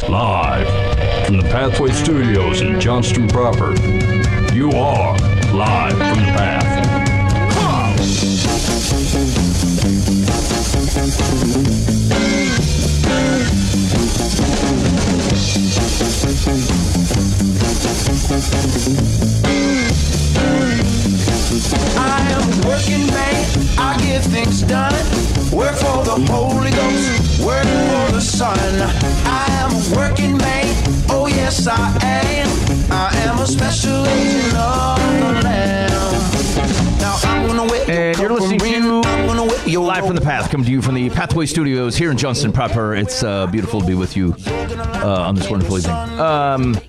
Live from the Pathway Studios in Johnston proper. You are live from the Path. I am a working man, I get things done. Work for the Holy Ghost, work for the Son. I am a working man, oh yes I am. I am a special agent of the Lamb. Now I'm gonna wait. And you're listening to Live from the Path, coming to you from the Pathway Studios here in Johnston proper. It's beautiful to be with you on this wonderful evening.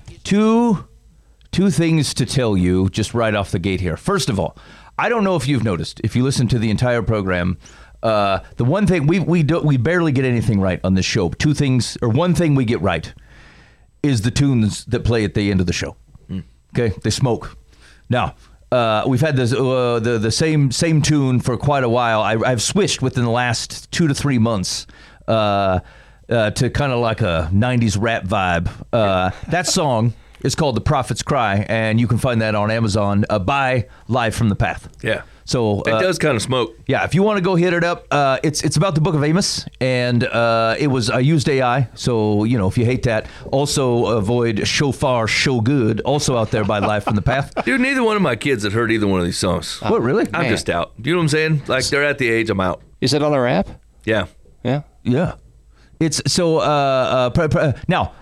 Two things to tell you just right off the gate here. First of all, I don't know if you've noticed, if you listen to the entire program, the one thing we barely get anything right on this show. Two things, or one thing we get right, is the tunes that play at the end of the show. Okay, they smoke. Now, we've had this the same tune for quite a while. I've switched within the last 2 to 3 months to kind of like a 90s rap vibe. That song is called The Prophet's Cry, and you can find that on Amazon by Live from the Path. Yeah. So it does kind of smoke. Yeah, if you want to go hit it up, it's about the Book of Amos, and I used AI, so if you hate that, also avoid Shofar Show Good, also out there by Live from the Path. Dude, neither one of my kids had heard either one of these songs. What, really? I'm just out. Do you know what I'm saying? Like, they're at the age I'm out. Is it on our app? Yeah. Yeah. Yeah. It's so now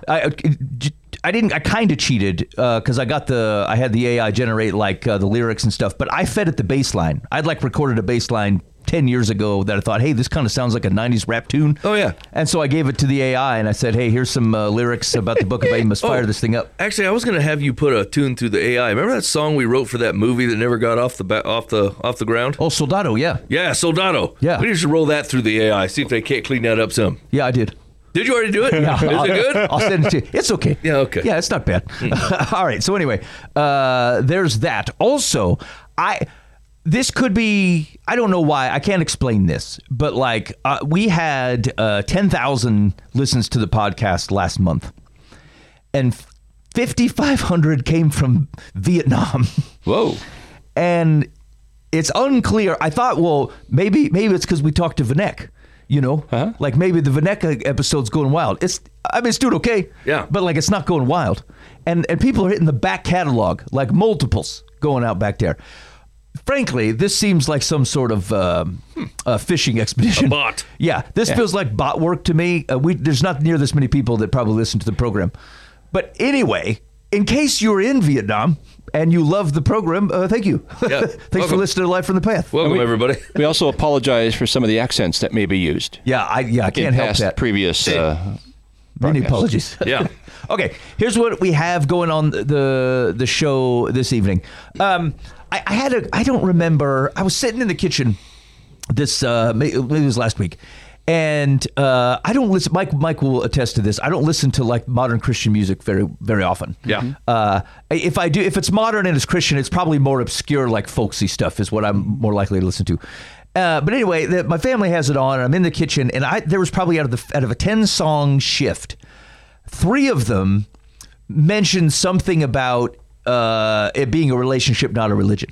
I kind of cheated because I had the AI generate like the lyrics and stuff, but I fed it the bass line. I'd like recorded a bass line 10 years ago that I thought, hey, this kind of sounds like a 90s rap tune. Oh, yeah. And so I gave it to the AI and I said, hey, here's some lyrics about the Book of Amos. Fire this thing up. Actually, I was going to have you put a tune through the AI. Remember that song we wrote for that movie that never got off the ground? Oh, Soldado, yeah. Yeah, Soldado. Yeah. We need to roll that through the AI, see if they can't clean that up some. Yeah, I did. Did you already do it? Yeah, Is it good? I'll send it to you. It's okay. Yeah, okay. Yeah, it's not bad. All right. So anyway, there's that. Also, this could be, I don't know why, I can't explain this, but like we had 10,000 listens to the podcast last month, and 5,500 came from Vietnam. Whoa. And it's unclear. I thought, well, maybe it's because we talked to Vanek. Like maybe the Vanek episode's going wild. It's doing okay. Yeah. But like it's not going wild. And people are hitting the back catalog, like multiples going out back there. Frankly, this seems like some sort of fishing expedition. A bot. Yeah. This feels like bot work to me. There's not near this many people that probably listen to the program. But anyway, in case you're in Vietnam and you love the program, thank you. Yeah. Thanks for listening to Live from the Path. Welcome, everybody. We also apologize for some of the accents that may be used. Yeah, I can't help that. Previous Many apologies. Yeah. Okay, here's what we have going on the show this evening. I don't remember. I was sitting in the kitchen maybe it was last week. And I don't listen. Mike will attest to this. I don't listen to like modern Christian music very, very often. Yeah. If I do, if it's modern and it's Christian, it's probably more obscure, like folksy stuff, is what I'm more likely to listen to. But anyway, my family has it on, and I'm in the kitchen, and there was probably out of a 10-song shift, 3 of them mentioned something about it being a relationship, not a religion.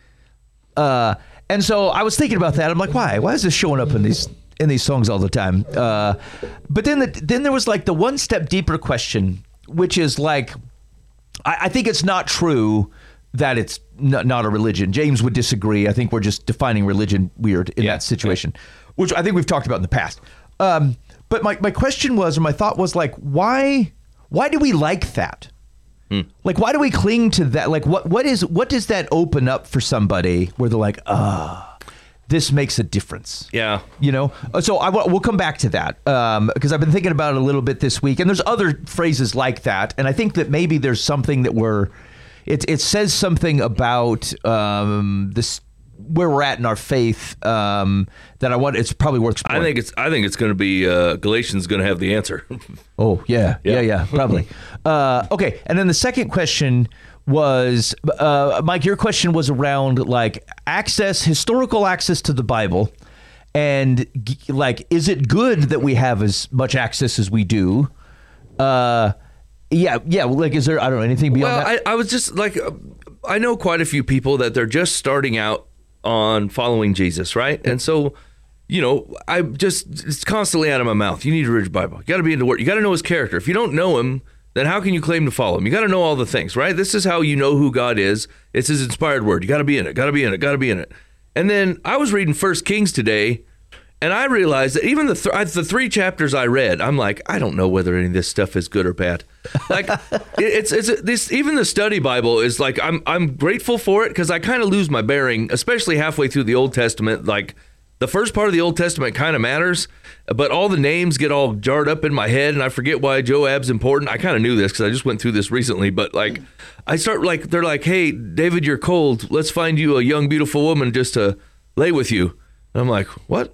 And so I was thinking about that. I'm like, why? Why is this showing up in these songs all the time? But then there was like the one step deeper question, which is like, I think it's not true that it's not a religion. James would disagree. I think we're just defining religion weird in that situation, which I think we've talked about in the past. But my question was, or my thought was like, why do we like that? Like, why do we cling to that? Like, what does that open up for somebody where they're like, this makes a difference? Yeah. So we'll come back to that because I've been thinking about it a little bit this week, and there's other phrases like that, and I think that maybe there's something that it says something about this, where we're at in our faith, that it's probably worth exploring. I think it's going to be Galatians going to have the answer. Oh yeah, probably. Okay, and then the second question was, Mike, your question was around like historical access to the Bible, and like, is it good that we have as much access as we do? Yeah. Like, is there, I don't know, anything beyond that? I was just like, I know quite a few people that they're just starting out on following Jesus, right? And so, it's constantly out of my mouth. You need to read your Bible. You got to be into Word. You got to know his character. If you don't know him, then how can you claim to follow him? You got to know all the things, right? This is how you know who God is. It's his inspired word. You got to be in it, got to be in it, got to be in it. And then I was reading 1 Kings today, and I realized that even the 3 chapters I read, I'm like, I don't know whether any of this stuff is good or bad. Like, it's this. Even the study Bible is like, I'm grateful for it because I kind of lose my bearing, especially halfway through the Old Testament. Like, the first part of the Old Testament kind of matters, but all the names get all jarred up in my head, and I forget why Joab's important. I kind of knew this because I just went through this recently, but like, I start like, they're like, hey, David, you're cold. Let's find you a young, beautiful woman just to lay with you. And I'm like, what?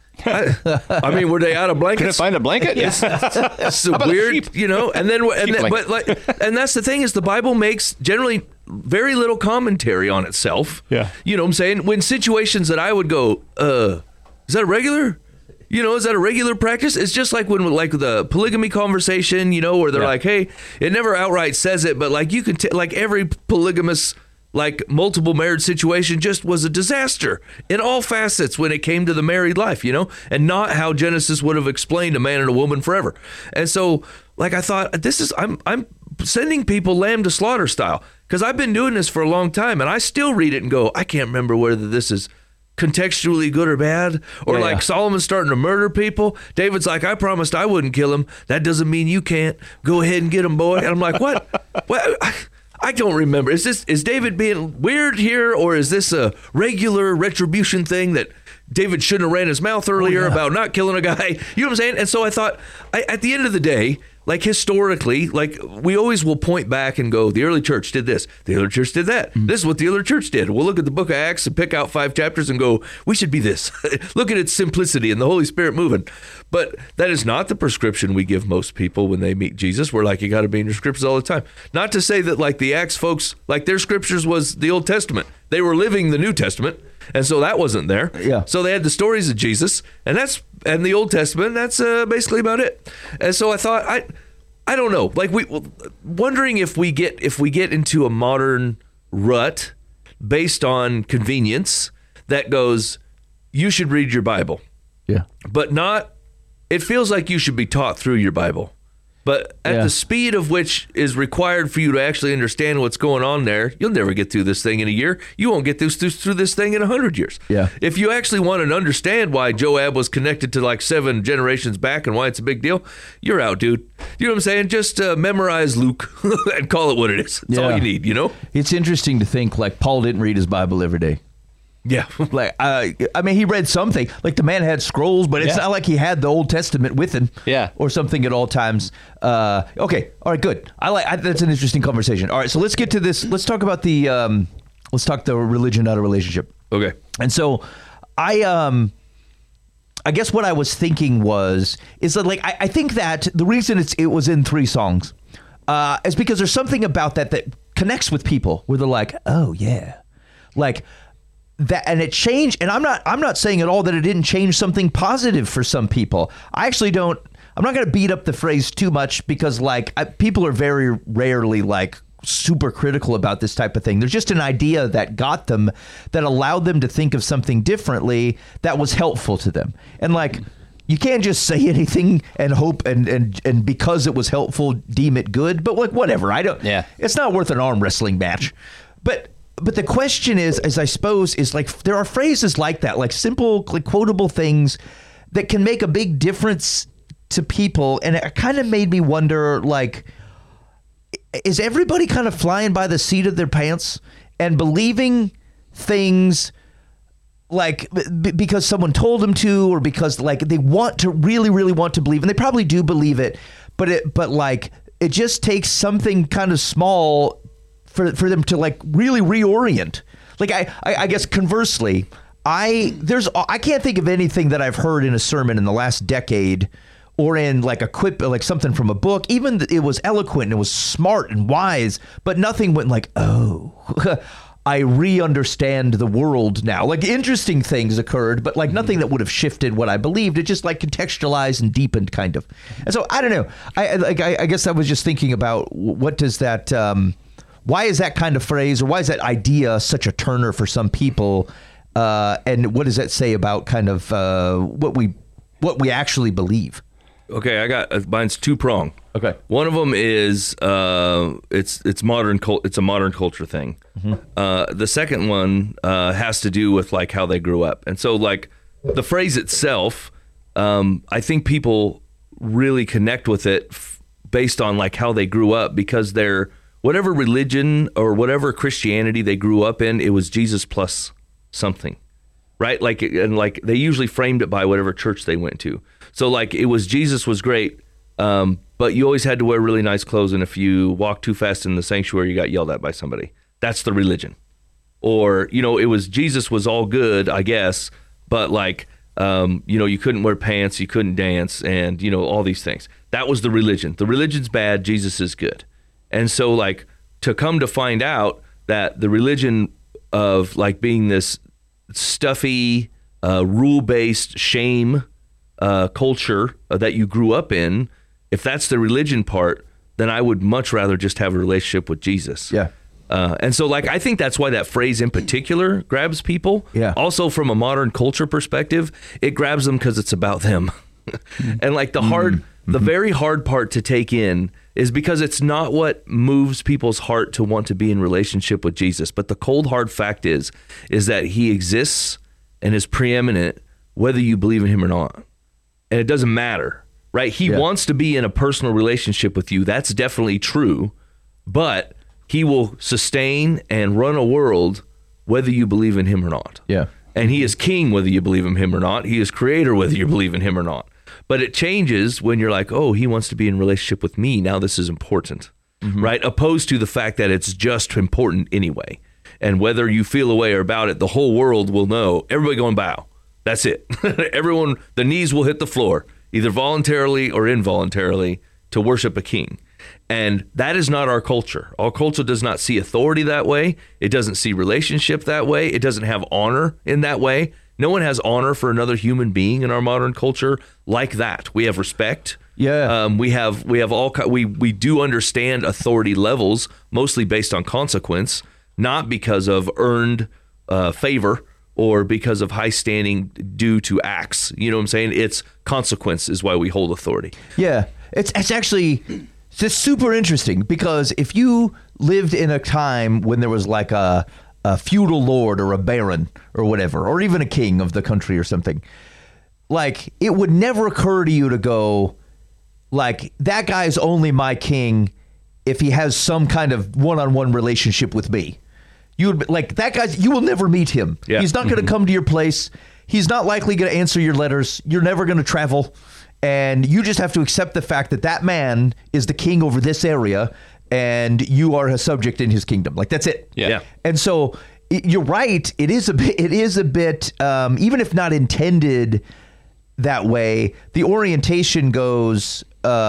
I mean, were they out of blankets? Couldn't find a blanket? It's weird, and and that's the thing is the Bible makes generally very little commentary on itself. Yeah. You know what I'm saying? When situations that I would go, is that a regular? Is that a regular practice? It's just like when, like the polygamy conversation, where they're like, hey, it never outright says it, but like you can, like every polygamous, like multiple marriage situation just was a disaster in all facets when it came to the married life, and not how Genesis would have explained a man and a woman forever. And so, like, I thought, I'm sending people lamb to slaughter style because I've been doing this for a long time, and I still read it and go, I can't remember whether this is contextually good or bad, or Solomon's starting to murder people. David's like, I promised I wouldn't kill him. That doesn't mean you can't. Go ahead and get him, boy. And I'm like, what? I don't remember. Is David being weird here, or is this a regular retribution thing that David shouldn't have ran his mouth earlier about not killing a guy? You know what I'm saying? And so I thought, at the end of the day, like historically, like we always will point back and go, the early church did this, the early church did that. This is what the early church did. We'll look at the book of Acts and pick out 5 chapters and go, we should be this. Look at its simplicity and the Holy Spirit moving. But that is not the prescription we give most people when they meet Jesus. We're like, you got to be in your scriptures all the time. Not to say that like the Acts folks, like their scriptures was the Old Testament. They were living the New Testament. And so that wasn't there. Yeah. So they had the stories of Jesus, and the Old Testament. That's basically about it. And so I thought, I don't know. Like wondering if we get into a modern rut based on convenience that goes, you should read your Bible. Yeah. But not. It feels like you should be taught through your Bible. But at the speed of which is required for you to actually understand what's going on there, you'll never get through this thing in a year. You won't get through this thing in 100 years. Yeah. If you actually want to understand why Joab was connected to like 7 generations back and why it's a big deal, you're out, dude. You know what I'm saying? Just memorize Luke and call it what it is. That's all you need, It's interesting to think like Paul didn't read his Bible every day. Yeah. Like, I mean, he read something. Like the man had scrolls, but it's not like he had the Old Testament with him. Yeah. Or something at all times. Okay. All right, good. That's an interesting conversation. All right, so let's get to this. Let's talk about let's talk the religion, not a relationship. Okay. And so I guess what I was thinking is that like, I think that the reason it was in 3 songs is because there's something about that connects with people where they're like, oh yeah. Like, that, and it changed, and I'm not saying at all that it didn't change something positive for some people. I'm not going to beat up the phrase too much because people are very rarely like super critical about this type of thing. There's just an idea that got them, that allowed them to think of something differently that was helpful to them. And like, you can't just say anything and hope and because it was helpful, deem it good. But like, whatever. It's not worth an arm wrestling match. But the question is I suppose, is like there are phrases like that, like simple, like quotable things that can make a big difference to people. And it kind of made me wonder, like, is everybody kind of flying by the seat of their pants and believing things like because someone told them to, or because like they want to really, really want to believe, and they probably do believe it, but like it just takes something kind of small for them to like really reorient. Like I guess conversely, I can't think of anything that I've heard in a sermon in the last decade or in like a quip, like something from a book. Even it was eloquent and it was smart and wise, but nothing went like, oh. I re-understand the world now. Like interesting things occurred, but like nothing that would have shifted what I believed. It just like contextualized and deepened kind of. And so I don't know. I guess I was just thinking about what does that, why is that kind of phrase or why is that idea such a turner for some people? And what does that say about kind of what we actually believe? Okay, I got mine's two-pronged. Okay. One of them is it's modern. It's a modern culture thing. The second one has to do with like how they grew up, and so like the phrase itself, I think people really connect with it based on like how they grew up because they're whatever religion or whatever Christianity they grew up in, it was Jesus plus something, right? Like and like they usually framed it by whatever church they went to. So like it was Jesus was great. But you always had to wear really nice clothes, and if you walked too fast in the sanctuary, you got yelled at by somebody. That's the religion. Or, you know, it was Jesus was all good, I guess, but like, you know, you couldn't wear pants, you couldn't dance, and, you know, all these things. That was the religion. The religion's bad, Jesus is good. And so, like, to come to find out that the religion of, like, being this stuffy, rule-based shame culture that you grew up in, if that's the religion part, then I would much rather just have a relationship with Jesus. Yeah. And so, like, I think that's why that phrase in particular grabs people. Yeah. Also, from a modern culture perspective, it grabs them because it's about them. And like the very hard part to take in is because it's not what moves people's heart to want to be in relationship with Jesus. But the cold, hard fact is that he exists and is preeminent whether you believe in him or not. And it doesn't matter. Right? He wants to be in a personal relationship with you. That's definitely true. But he will sustain and run a world whether you believe in him or not. Yeah. And he is king whether you believe in him or not. He is creator whether you believe in him or not. But it changes when you're like, oh, he wants to be in relationship with me. Now this is important. Right? Opposed to the fact that it's just important anyway. And whether you feel a way about it, the whole world will know. Everybody go and bow. That's it. Everyone, the knees will hit the floor, either voluntarily or involuntarily, to worship a king. And that is not our culture. Our culture does not see authority that way. It doesn't see relationship that way. It doesn't have honor in that way. No one has honor for another human being in our modern culture like that. We have respect. Yeah. We do understand authority levels, mostly based on consequence, not because of earned favor or because of high standing due to acts. You know what I'm saying? It's consequence is why we hold authority. Yeah. It's actually just super interesting because if you lived in a time when there was like a feudal lord or a baron or whatever, or even a king of the country or something, like it would never occur to you to go like, that guy's only my king if he has some kind of one-on-one relationship with me. You would like that guy's. You will never meet him. Yeah. He's not going to come to your place. He's not likely going to answer your letters. You're never going to travel, and you just have to accept the fact that that man is the king over this area, and you are a subject in his kingdom. Like that's it. Yeah. And so you're right. It is a bit. Even if not intended that way, the orientation goes.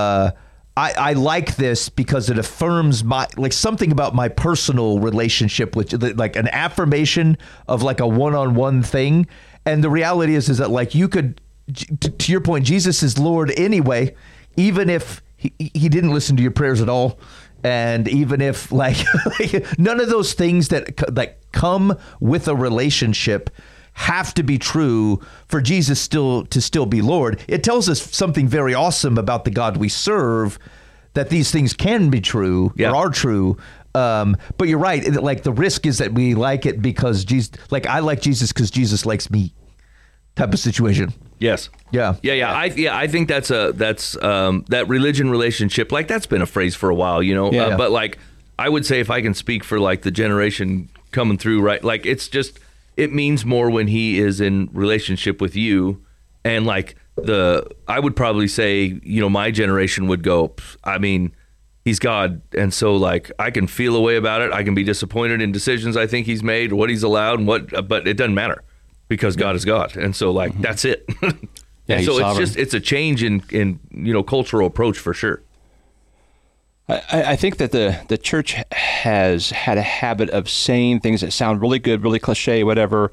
I like this because it affirms something about my personal relationship with like an affirmation of like a one-on-one thing. And the reality is that like you could, to your point, Jesus is Lord anyway, even if he didn't listen to your prayers at all. And even if like none of those things that come with a relationship have to be true for Jesus to still be Lord. It tells us something very awesome about the God we serve, that these things can be true or are true. But you're right. Like the risk is that we like it because Jesus, like I like Jesus because Jesus likes me type of situation. Yes. Yeah. I think that's that religion relationship, like that's been a phrase for a while, you know, but like, I would say if I can speak for like the generation coming through, right. Like it's just, it means more when he is in relationship with you. And like I would probably say, you know, my generation would go, I mean, he's God. And so like, I can feel a way about it. I can be disappointed in decisions I think he's made, what he's allowed and but it doesn't matter because God is God. And so like, that's it. Yeah, so sovereign. it's a change in, you know, cultural approach for sure. I think that the church has had a habit of saying things that sound really good, really cliche, whatever,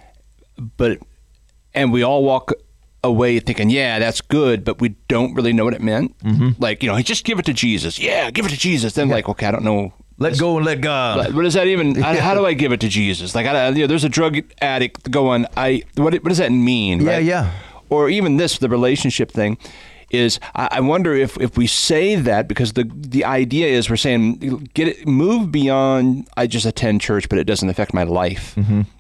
and we all walk away thinking, yeah, that's good, but we don't really know what it meant. Like, just give it to Jesus. Yeah, give it to Jesus. Then like, okay, I don't know. Let go and let God. What does that even? How do I give it to Jesus? Like, there's a drug addict going. What does that mean? Yeah, right? yeah. Or even the relationship thing is. I wonder if we say that because the idea is we're saying move beyond. I just attend church, but it doesn't affect my life.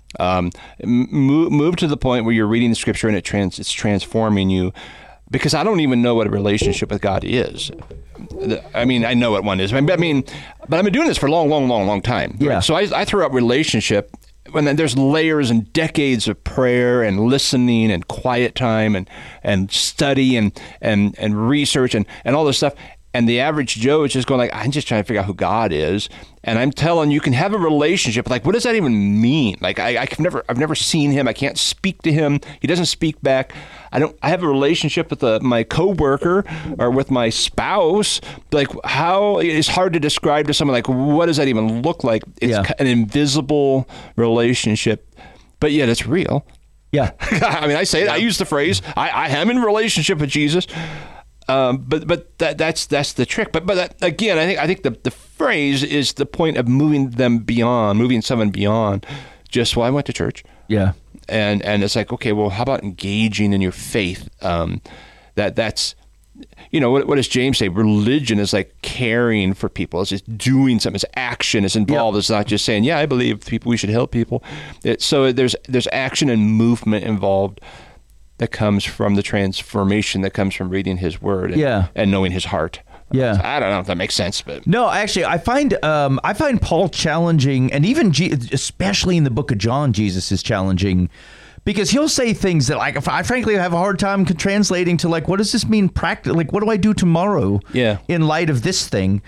Move to the point where you're reading the scripture and it's transforming you. Because I don't even know what a relationship with God is. I mean, I know what one is. But I've been doing this for a long time. Yeah. Right? So I throw out relationship when there's layers and decades of prayer and listening and quiet time and study and research and all this stuff. And the average Joe is just going like, I'm just trying to figure out who God is. And I'm telling you can have a relationship. Like, what does that even mean? Like, I've never seen him. I can't speak to him. He doesn't speak back. I have a relationship with my coworker or with my spouse. Like, how it's hard to describe to someone. Like, what does that even look like? It's an invisible relationship, but yet it's real. Yeah. I mean, I say it. I use the phrase. I am in a relationship with Jesus. But that's the trick. But again, I think the phrase is the point of moving someone beyond just, well, I went to church. Yeah. And it's like, okay, well, how about engaging in your faith? That's, what does James say? Religion is like caring for people. It's just doing something. It's action is involved. It's not just saying, yeah, I believe we should help people. So there's action and movement involved. That comes from the transformation that comes from reading his word and knowing his heart. Yeah. I don't know if that makes sense, but no, actually, I find Paul challenging, and even especially in the book of John, Jesus is challenging because he'll say things that like I frankly have a hard time translating to like, what does this mean practically? Like, what do I do tomorrow? Yeah. In light of this thing,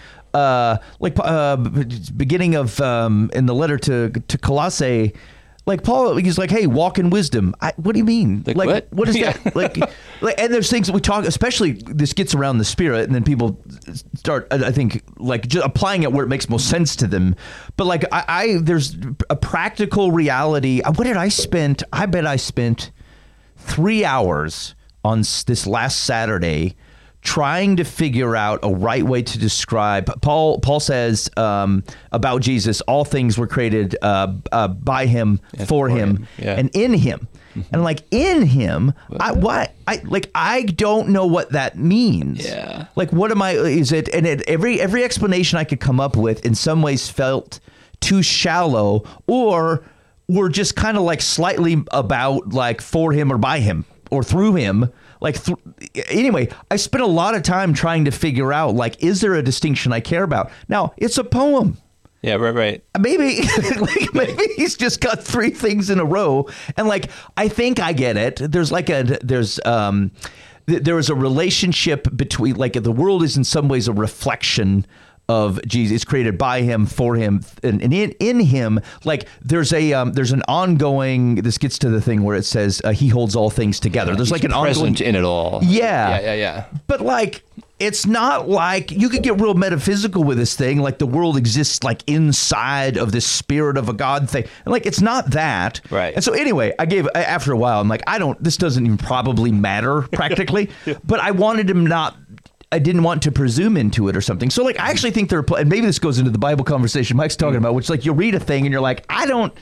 beginning of in the letter to Colossae. Like Paul, he's like, "Hey, walk in wisdom." What do you mean? Like what is that? Like, and there's things that we talk. Especially this gets around the Spirit, and then people start, I think, like just applying it where it makes most sense to them. But like, there's a practical reality. What did I spend? I bet I spent 3 hours on this last Saturday trying to figure out a right way to describe. Paul says about Jesus, all things were created by him, for him, and in him. And like in him, I don't know what that means. Yeah. Like, what am I? Is it? And every explanation I could come up with in some ways felt too shallow, or were just kind of like slightly about like for him or by him or through him. Anyway, I spent a lot of time trying to figure out, like, is there a distinction I care about? Now, it's a poem. Yeah, right. Maybe he's just got three things in a row, and like I think I get it. There is a relationship between, like, the world is in some ways a reflection of Jesus. It's created by him, for him, and in him. Like there's an ongoing. This gets to the thing where it says he holds all things together. There's like an present ongoing in it all. Yeah. But like, it's not like you could get real metaphysical with this thing. Like the world exists like inside of this spirit of a God thing. And like, it's not that. Right. And so anyway, after a while, I'm like, this doesn't even probably matter practically, but I wanted him I didn't want to presume into it or something. So like, I actually think and maybe this goes into the Bible conversation Mike's talking about, which like you'll read a thing and you're like, I don't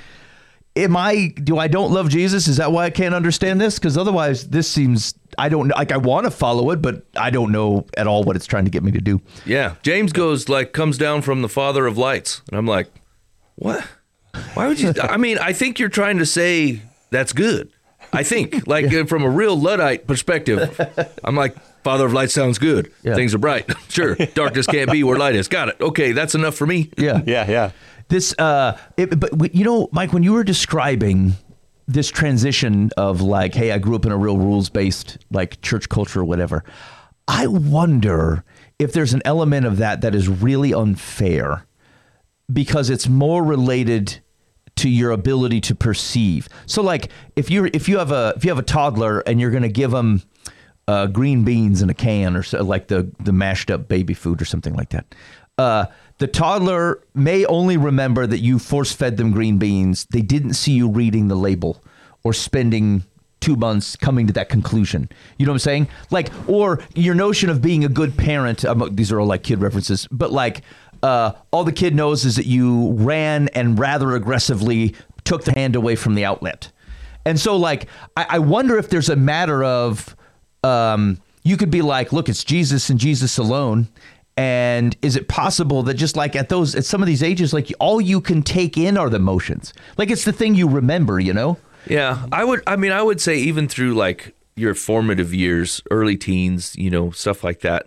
love Jesus? Is that why I can't understand this? Because otherwise this seems, I don't know, like I want to follow it, but I don't know at all what it's trying to get me to do. Yeah. James comes down from the Father of lights. And I'm like, what? Why would you? I mean, I think you're trying to say that's good. I think from a real Luddite perspective, I'm like, Father of light sounds good. Yeah. Things are bright. Sure. Darkness can't be where light is. Got it. Okay. That's enough for me. Yeah. This, but you know, Mike, when you were describing this transition of like, hey, I grew up in a real rules-based like church culture or whatever, I wonder if there's an element of that is really unfair because it's more related to your ability to perceive. So like if you have a toddler and you're going to give them green beans in a can or so, like the mashed up baby food or something like that, The toddler may only remember that you force-fed them green beans. They didn't see you reading the label or spending 2 months coming to that conclusion. You know what I'm saying? Like, or your notion of being a good parent. These are all like kid references, but like all the kid knows is that you ran and rather aggressively took the hand away from the outlet. And so like, I wonder if there's a matter of, you could be like, look, it's Jesus and Jesus alone. And is it possible that just like at some of these ages, like all you can take in are the emotions? Like it's the thing you remember, you know? Yeah, I would say even through like your formative years, early teens, you know, stuff like that,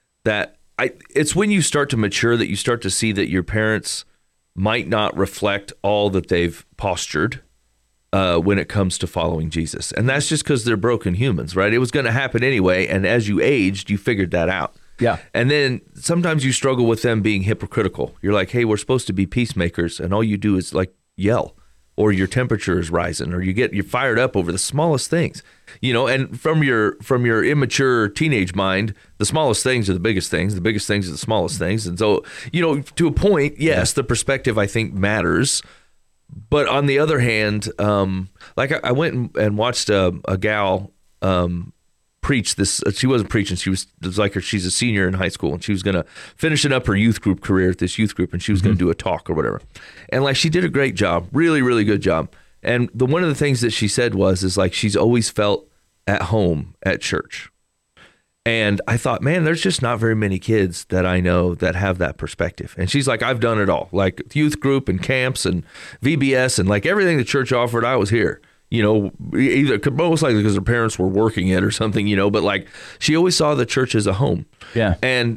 it's when you start to mature that you start to see that your parents might not reflect all that they've postured when it comes to following Jesus. And that's just because they're broken humans, right? It was going to happen anyway. And as you aged, you figured that out. Yeah. And then sometimes you struggle with them being hypocritical. You're like, hey, we're supposed to be peacemakers. And all you do is like yell, or your temperature is rising, or you're fired up over the smallest things, you know, and from your immature teenage mind, the smallest things are the biggest things are the smallest things. And so, you know, to a point, yes, the perspective I think matters. But on the other hand, like I went and watched a gal preach this. She wasn't preaching. She's a senior in high school, and she was going to finishing up her youth group career at this youth group, and she was going to do a talk or whatever. And like she did a great job, really, really good job. And one of the things that she said is like she's always felt at home at church. And I thought, man, there's just not very many kids that I know that have that perspective. And she's like, I've done it all, like youth group and camps and VBS and like everything the church offered, I was here. You know, either most likely because her parents were working it or something, you know, but like she always saw the church as a home. Yeah. And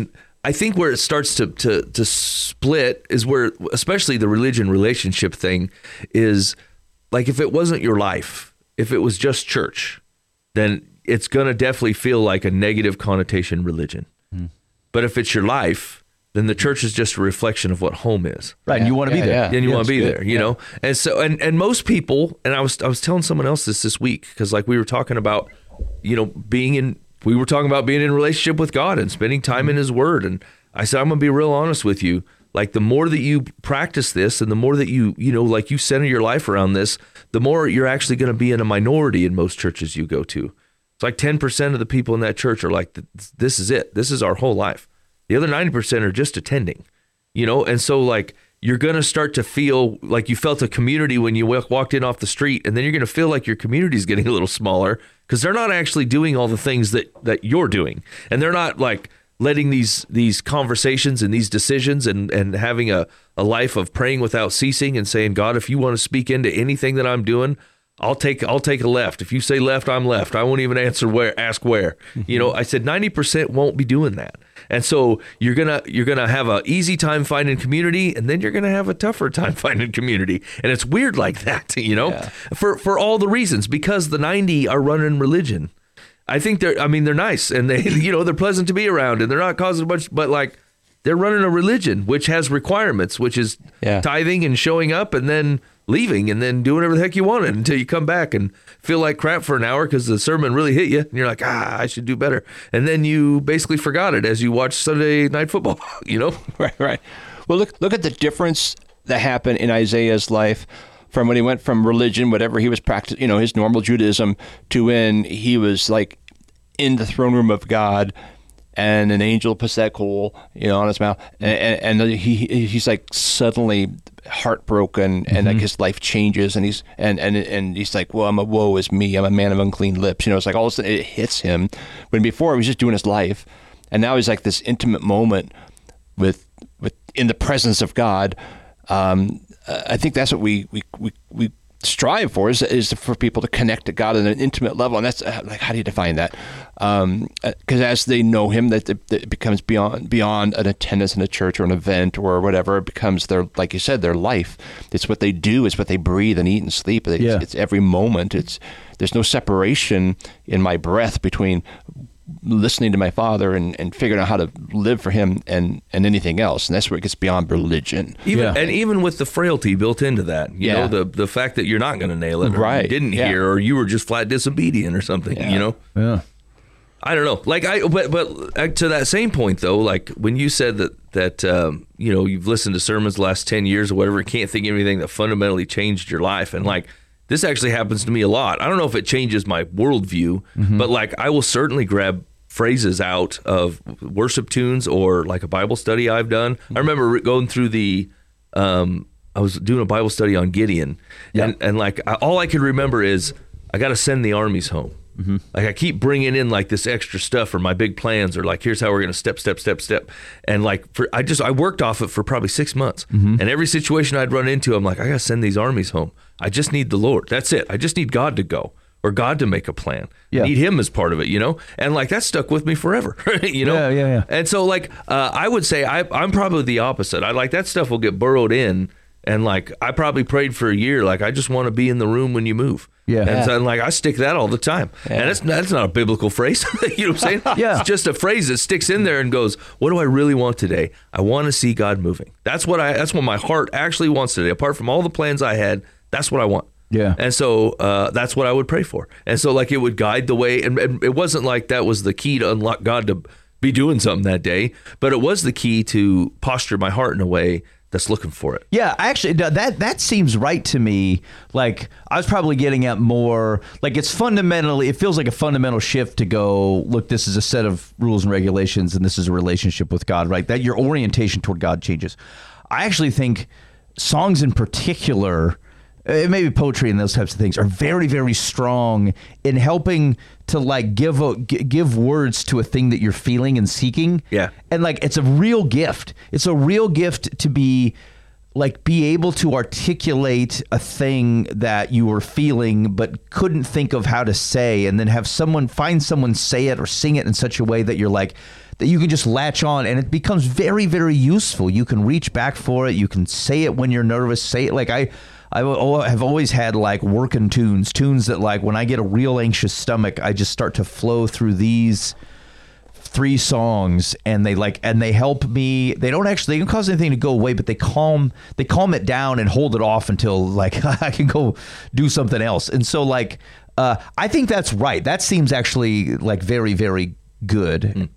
I think where it starts to split is where, especially the religion relationship thing is like, if it wasn't your life, if it was just church, then it's going to definitely feel like a negative connotation religion. But if it's your life, then the church is just a reflection of what home is. Right. And you want to be there. And you want to be there, you know? And so, and most people, and I was telling someone else this week, because like we were talking about, you know, being in relationship with God and spending time in his word. And I said, I'm going to be real honest with you. Like the more that you practice this and the more that you know, like you center your life around this, the more you're actually going to be in a minority in most churches you go to. It's like 10% of the people in that church are like, this is it. This is our whole life. The other 90% are just attending, you know? And so like, you're going to start to feel like you felt a community when you walked in off the street, and then you're going to feel like your community is getting a little smaller because they're not actually doing all the things that you're doing. And they're not like letting these conversations and these decisions and having a life of praying without ceasing and saying, God, if you want to speak into anything that I'm doing, I'll take a left. If you say left, I'm left. I won't even ask where. You know, I said 90% won't be doing that. And so you're gonna have an easy time finding community, and then you're gonna have a tougher time finding community. And it's weird like that, you know, for all the reasons, because the 90 are running religion. I think they're nice, and they, you know, they're pleasant to be around, and they're not causing a bunch, but like they're running a religion which has requirements, which is tithing and showing up and then leaving and then doing whatever the heck you wanted until you come back and feel like crap for an hour because the sermon really hit you and you're like, I should do better. And then you basically forgot it as you watch Sunday Night Football, you know? Right. Well, look at the difference that happened in Isaiah's life from when he went from religion, whatever he was practicing, you know, his normal Judaism, to when he was like in the throne room of God and an angel puts that coal, you know, on his mouth, and he's like suddenly heartbroken, and like his life changes, and he's like, well, woe is me, I'm a man of unclean lips, you know. It's like all of a sudden it hits him, when before he was just doing his life, and now he's like this intimate moment with in the presence of God. I think that's what we strive for, is for people to connect to God on an intimate level. And that's like, how do you define that? Because as they know him, that it becomes beyond an attendance in a church or an event or whatever. It becomes their, like you said, their life. It's what they do. It's what they breathe and eat and sleep. It's every moment. There's no separation in my breath between listening to my Father and figuring out how to live for him and anything else. And that's where it gets beyond religion. Even with the frailty built into that, you know, the fact that you're not going to nail it, or you didn't hear, or you were just flat disobedient or something, you know? Yeah. I don't know. Like but to that same point though, like when you said that you know, you've listened to sermons the last 10 years or whatever, can't think of anything that fundamentally changed your life, and like this actually happens to me a lot. I don't know if it changes my worldview, but like I will certainly grab phrases out of worship tunes or like a Bible study I've done. I remember going through I was doing a Bible study on Gideon, and like all I could remember is I got to send the armies home. Like I keep bringing in like this extra stuff or my big plans or like here's how we're going to step, and like I worked off it for probably 6 months, and every situation I'd run into, I'm like, I got to send these armies home. I just need the Lord. That's it. I just need God to go or God to make a plan. I need Him as part of it, you know. And like that stuck with me forever, you know. Yeah. And so like I would say I'm probably the opposite. I like that stuff will get burrowed in. And like I probably prayed for a year, like I just want to be in the room when you move. And so like I stick that all the time. And that's not a biblical phrase. You know what I'm saying? It's just a phrase that sticks in there and goes, what do I really want today? I want to see God moving. That's what my heart actually wants today. Apart from all the plans I had, that's what I want. And so that's what I would pray for. And so like it would guide the way, and it wasn't like that was the key to unlock God to be doing something that day, but it was the key to posture my heart in a way that's looking for it. Yeah, actually, that seems right to me. Like, I was probably getting at more, like, it feels like a fundamental shift to go, look, this is a set of rules and regulations, and this is a relationship with God, right? That your orientation toward God changes. I actually think songs in particular, maybe poetry and those types of things, are very, very strong in helping to like give words to a thing that you're feeling and seeking. And like it's a real gift. It's a real gift to be able to articulate a thing that you were feeling but couldn't think of how to say, and then find someone say it or sing it in such a way that you're like, that you can just latch on, and it becomes very, very useful. You can reach back for it. You can say it when you're nervous. Say it like I have always had like working tunes that like when I get a real anxious stomach, I just start to flow through these 3 songs, and they help me. They don't cause anything to go away, but they calm it down and hold it off until like I can go do something else. And so like I think that's right. That seems actually like very, very good.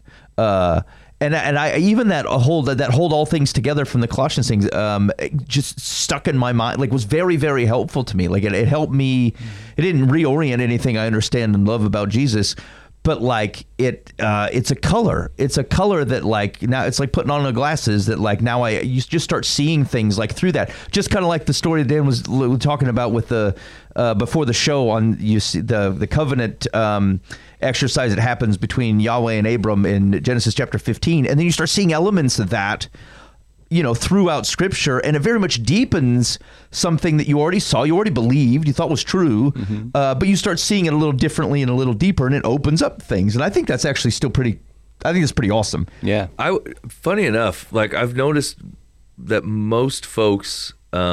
And I even that hold all things together from the Colossians things just stuck in my mind, like was very, very helpful to me. Like it helped me. It didn't reorient anything I understand and love about Jesus, but like it's a color. It's a color that like now it's like putting on the glasses that like now you just start seeing things like through that. Just kind of like the story Dan was talking about with the before the show on you see the covenant exercise that happens between Yahweh and Abram in Genesis chapter 15, and then you start seeing elements of that, you know, throughout Scripture, and it very much deepens something that you already saw, you already believed, you thought was true, but you start seeing it a little differently and a little deeper, and it opens up things, and I think that's actually still pretty. I think it's pretty awesome. Yeah. Funny enough, like I've noticed that most folks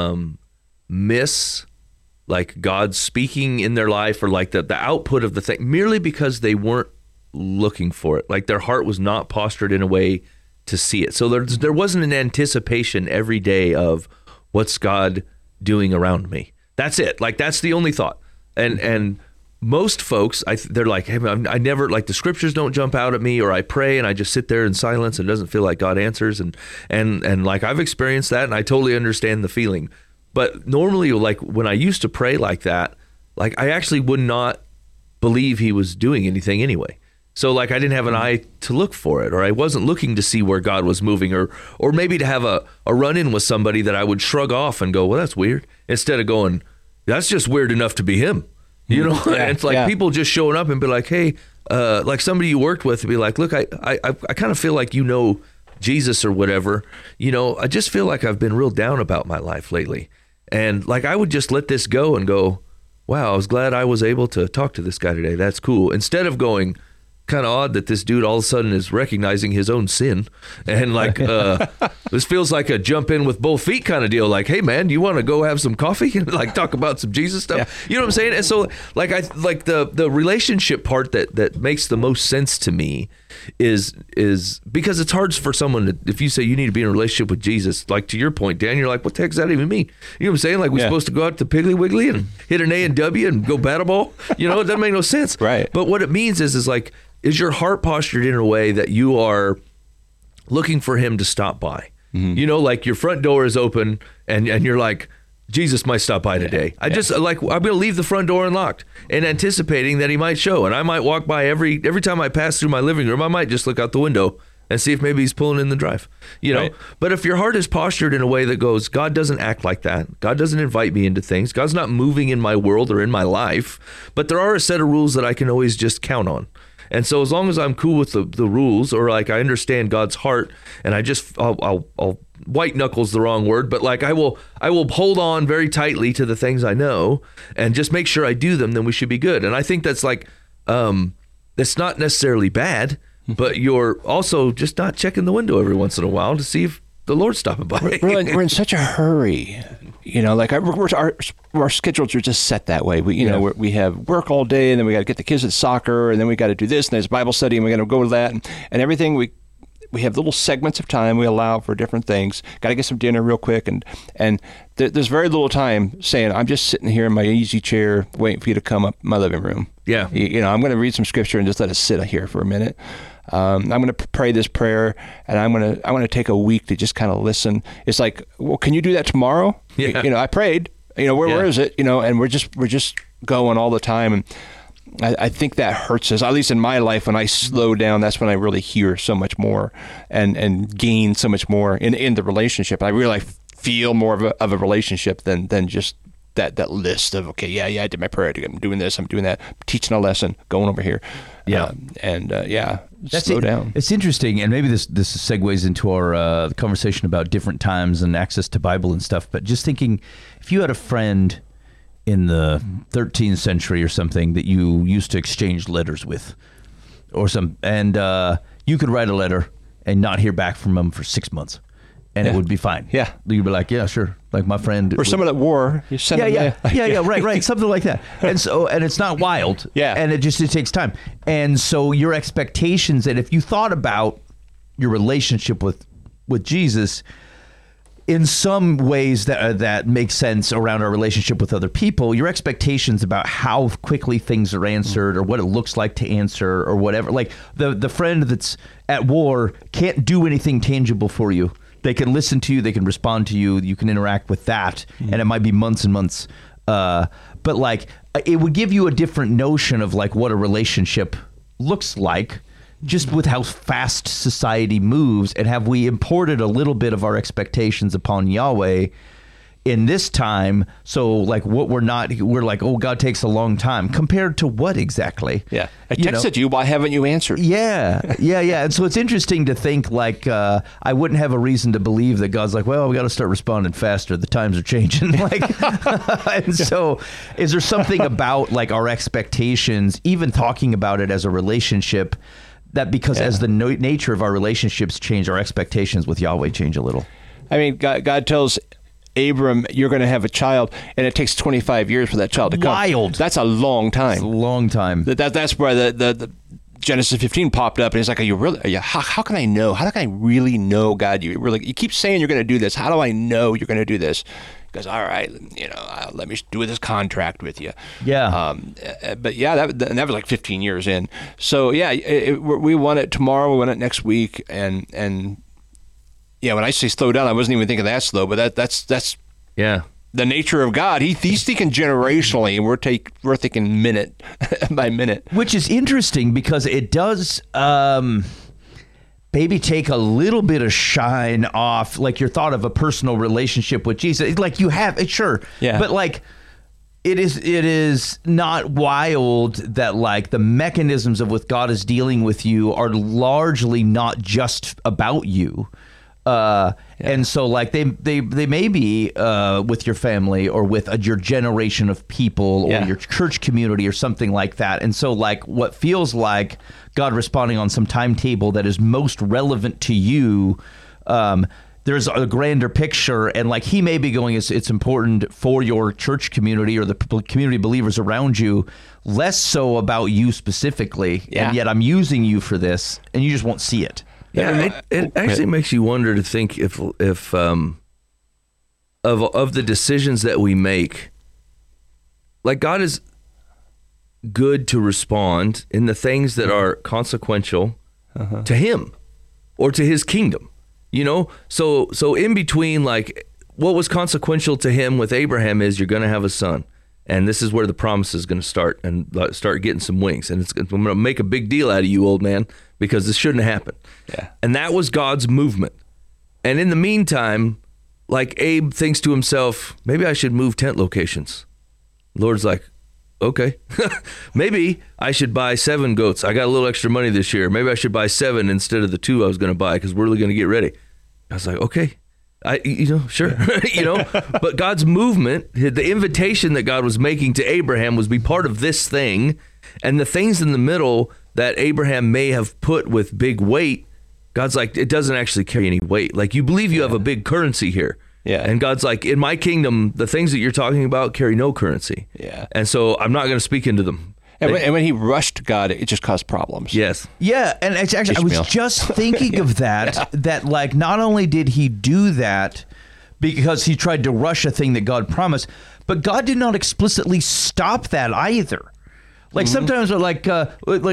miss like God speaking in their life or like the output of the thing merely because they weren't looking for it. Like their heart was not postured in a way to see it. So there wasn't an anticipation every day of what's God doing around me. That's it. Like that's the only thought. And most folks, they're like, hey, I never, like the scriptures don't jump out at me, or I pray and I just sit there in silence and it doesn't feel like God answers. And like I've experienced that, and I totally understand the feeling. But normally, like when I used to pray like that, like I actually would not believe He was doing anything anyway. So like I didn't have an eye to look for it, or I wasn't looking to see where God was moving, or maybe to have a run-in with somebody that I would shrug off and go, well, that's weird, instead of going, that's just weird enough to be Him. You know, it's like people just showing up and be like, hey, like somebody you worked with to be like, look, I kind of feel like you know Jesus or whatever. You know, I just feel like I've been real down about my life lately. And like I would just let this go and go, wow, I was glad I was able to talk to this guy today. That's cool. Instead of going, kind of odd that this dude all of a sudden is recognizing his own sin, and like this feels like a jump in with both feet kind of deal. Like, hey man, do you want to go have some coffee and like talk about some Jesus stuff? Yeah. You know what I'm saying? And so like I like the relationship part that makes the most sense to me is because it's hard for someone to, if you say you need to be in a relationship with Jesus, like to your point, Dan, you're like, what the heck does that even mean? You know what I'm saying? Like we're supposed to go out to Piggly Wiggly and hit an A and W and go battle ball? You know, it doesn't make no sense. Right. But what it means is like is your heart postured in a way that you are looking for him to stop by? You know, like your front door is open and you're like, Jesus might stop by today. I'm going to leave the front door unlocked and anticipating that he might show. And I might walk by every time I pass through my living room, I might just look out the window and see if maybe he's pulling in the drive, you know. Right. But if your heart is postured in a way that goes, God doesn't act like that. God doesn't invite me into things. God's not moving in my world or in my life. But there are a set of rules that I can always just count on. And so as long as I'm cool with the rules, or like I understand God's heart, and I'll white knuckles the wrong word, but like I will hold on very tightly to the things I know and just make sure I do them, then we should be good. And I think that's like, that's not necessarily bad, but you're also just not checking the window every once in a while to see if the Lord's stopping by. We're in such a hurry, you know, like our schedules are just set that way. We we have work all day, and then we got to get the kids at soccer, and then we got to do this, and there's Bible study, and we got to go to that, and everything. We have little segments of time we allow for different things. Got to get some dinner real quick, and there's very little time saying, I'm just sitting here in my easy chair waiting for you to come up in my living room. Yeah, you know, I'm going to read some scripture and just let it sit here for a minute. I'm going to pray this prayer, and I'm going to take a week to just kind of listen. It's like, well, can you do that tomorrow? Yeah. You know, I prayed. You know, where is it? You know, and we're just going all the time, and I think that hurts us. At least in my life, when I slow down, that's when I really hear so much more and gain so much more in the relationship. I really feel more of a relationship than just that list of, okay, I did my prayer, I'm doing this, I'm doing that, I'm teaching a lesson, going over here. Slow down. It's interesting, and maybe this segues into our conversation about different times and access to Bible and stuff, but just thinking, if you had a friend in the 13th century or something that you used to exchange letters with, and you could write a letter and not hear back from them for 6 months. And it would be fine. Yeah. You'd be like, yeah, sure. Like my friend. Or someone at war. You send right. Something like that. And so, and it's not wild. Yeah. And it takes time. And so your expectations, and if you thought about your relationship with Jesus, in some ways that make sense around our relationship with other people, your expectations about how quickly things are answered or what it looks like to answer or whatever. Like the friend that's at war can't do anything tangible for you. They can listen to you, they can respond to you, you can interact with that, and it might be months and months. But like, it would give you a different notion of like what a relationship looks like, just with how fast society moves, and have we imported a little bit of our expectations upon Yahweh in this time? So like we're like, oh, God takes a long time compared to what exactly? Yeah. I texted you, why haven't you answered? Yeah. And so it's interesting to think like, I wouldn't have a reason to believe that God's like, well, we got to start responding faster. The times are changing. Like, and so is there something about like our expectations, even talking about it as a relationship, that because as the nature of our relationships change, our expectations with Yahweh change a little? I mean, God tells Abram, you're going to have a child, and it takes 25 years for that child to come. Wild. That's a long time. It's a long time. That's where the Genesis 15 popped up, and he's like, how can I know? How can I really know, God? You keep saying you're going to do this. How do I know you're going to do this? He goes, all right, let me do this contract with you. Yeah. But that was like 15 years in. So we want it tomorrow. We want it next week, and yeah, when I say slow down, I wasn't even thinking that slow, but that's the nature of God. He's thinking generationally, and we're thinking minute by minute. Which is interesting because it does maybe take a little bit of shine off, like your thought of a personal relationship with Jesus. Like you have it, sure, but like it is not wild that like the mechanisms of what God is dealing with you are largely not just about you. And so like they may be with your family or with your generation of people or your church community or something like that. And so like what feels like God responding on some timetable that is most relevant to you, there's a grander picture, and like he may be going, it's important for your church community or the community believers around you, less so about you specifically, and yet I'm using you for this, and you just won't see it. Yeah, it actually makes you wonder to think if of the decisions that we make, like God is good to respond in the things that are consequential to him or to his kingdom, you know? So in between, like, what was consequential to him with Abraham is you're going to have a son. And this is where the promise is going to start and start getting some wings. And I'm going to make a big deal out of you, old man, because this shouldn't happen. Yeah. And that was God's movement. And in the meantime, like, Abe thinks to himself, maybe I should move tent locations. Lord's like, okay, maybe I should buy 7 goats. I got a little extra money this year. Maybe I should buy 7 instead of the 2 I was going to buy because we're really going to get ready. I was like, okay, sure, but God's movement, the invitation that God was making to Abraham was be part of this thing, and the things in the middle that Abraham may have put with big weight, God's like, it doesn't actually carry any weight. Like, you believe you have a big currency here. Yeah. And God's like, in my kingdom, the things that you're talking about carry no currency. Yeah. And so I'm not going to speak into them. And when he rushed God, it just caused problems. Yes. Yeah, and it's actually, I Ishmael. was just thinking of that, that like not only did he do that because he tried to rush a thing that God promised, but God did not explicitly stop that either. Like sometimes we're like I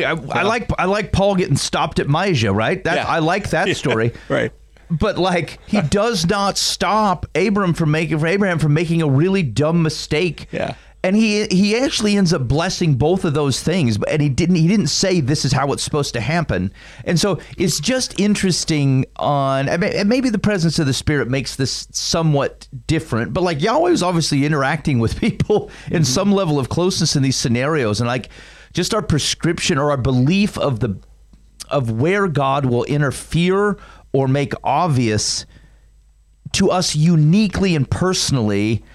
like Paul getting stopped at Mysia, right? That I like that story. Right. But like he does not stop Abraham from making a really dumb mistake. Yeah. And he actually ends up blessing both of those things, and he didn't say this is how it's supposed to happen. And so it's just interesting and maybe the presence of the Spirit makes this somewhat different, but like Yahweh was obviously interacting with people in some level of closeness in these scenarios, and like just our prescription or our belief of where God will interfere or make obvious to us uniquely and personally.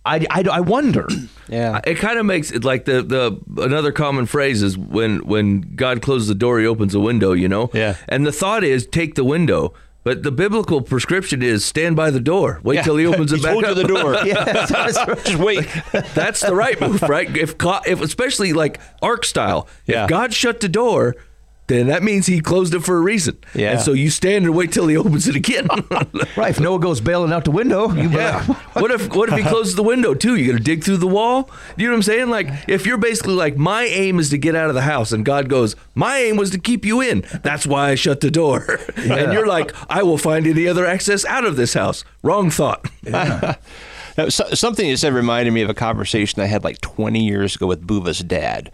I wonder. Yeah. It kind of makes it like the another common phrase is when God closes the door, he opens a window, you know? Yeah. And the thought is take the window. But the biblical prescription is stand by the door. Wait till he opens it back Hold up. to the door. Just wait. That's the right move, right? If especially like Ark style, Yeah. if God shut the door, then that means he closed it for a reason. Yeah. And so you stand and wait till he opens it again. Right, if Noah goes bailing out the window, Yeah. What if he closes the window too? You gonna dig through the wall? You know what I'm saying? Like, if you're basically like, my aim is to get out of the house, and God goes, my aim was to keep you in. That's why I shut the door. And you're like, I will find any other access out of this house. Wrong thought. Now, something you said reminded me of a conversation I had like 20 years ago with Buva's dad.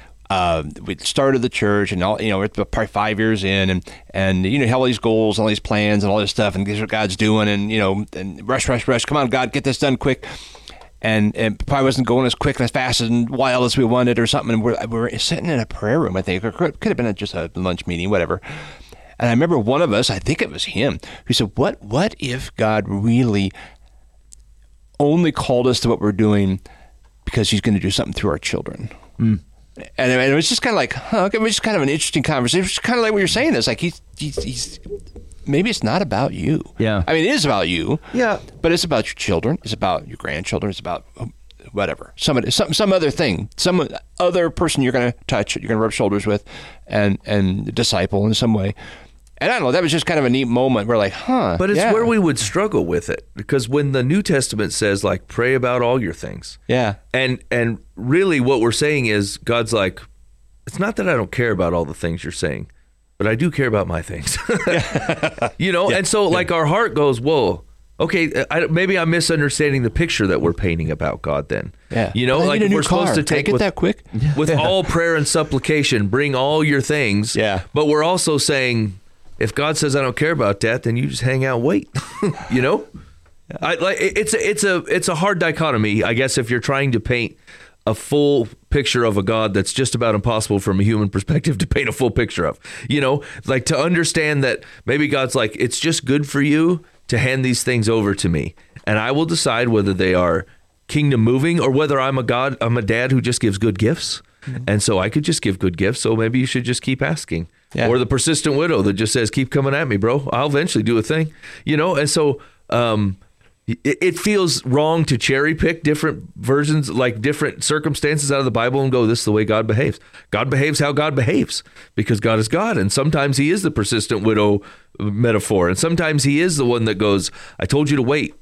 We started the church, and all, we're probably 5 years in, and had all these goals, all these plans, and all this stuff, and this is what God's doing, and and rush, come on, God, get this done quick, and probably wasn't going as quick and as fast and wild as we wanted or something. And we're sitting in a prayer room, I think, or could have been just a lunch meeting, whatever. And I remember one of us, I think it was him, who said, "What if God really only called us to what we're doing because He's going to do something through our children?" And it was just kind of like, it was just kind of an interesting conversation. It was kind of like what you're saying. It's like he's maybe it's not about you. Yeah. I mean, it is about you. Yeah. But it's about your children. It's about your grandchildren. It's about whatever. Some other thing. Some other person you're going to touch, you're going to rub shoulders with, and disciple in some way. And I don't know, that was just kind of a neat moment. We're like, But it's where we would struggle with it, because when the New Testament says, like, pray about all your things. Yeah. And really what we're saying is, God's like, it's not that I don't care about all the things you're saying, but I do care about my things. And so like our heart goes, whoa, okay, maybe I'm misunderstanding the picture that we're painting about God then. Yeah. Like we're supposed to take that quick? with all prayer and supplication, bring all your things. Yeah. But we're also saying, if God says I don't care about that, then you just hang out and wait. It's a hard dichotomy, I guess, if you're trying to paint a full picture of a God that's just about impossible from a human perspective to paint a full picture of. Like to understand that maybe God's like, it's just good for you to hand these things over to me, and I will decide whether they are kingdom moving or whether I'm a dad who just gives good gifts. And so I could just give good gifts, so maybe you should just keep asking. Yeah. Or the persistent widow that just says, keep coming at me, bro. I'll eventually do a thing. And so it feels wrong to cherry pick different versions, like different circumstances out of the Bible and go, this is the way God behaves. God behaves how God behaves because God is God. And sometimes he is the persistent widow metaphor. And sometimes he is the one that goes, I told you to wait.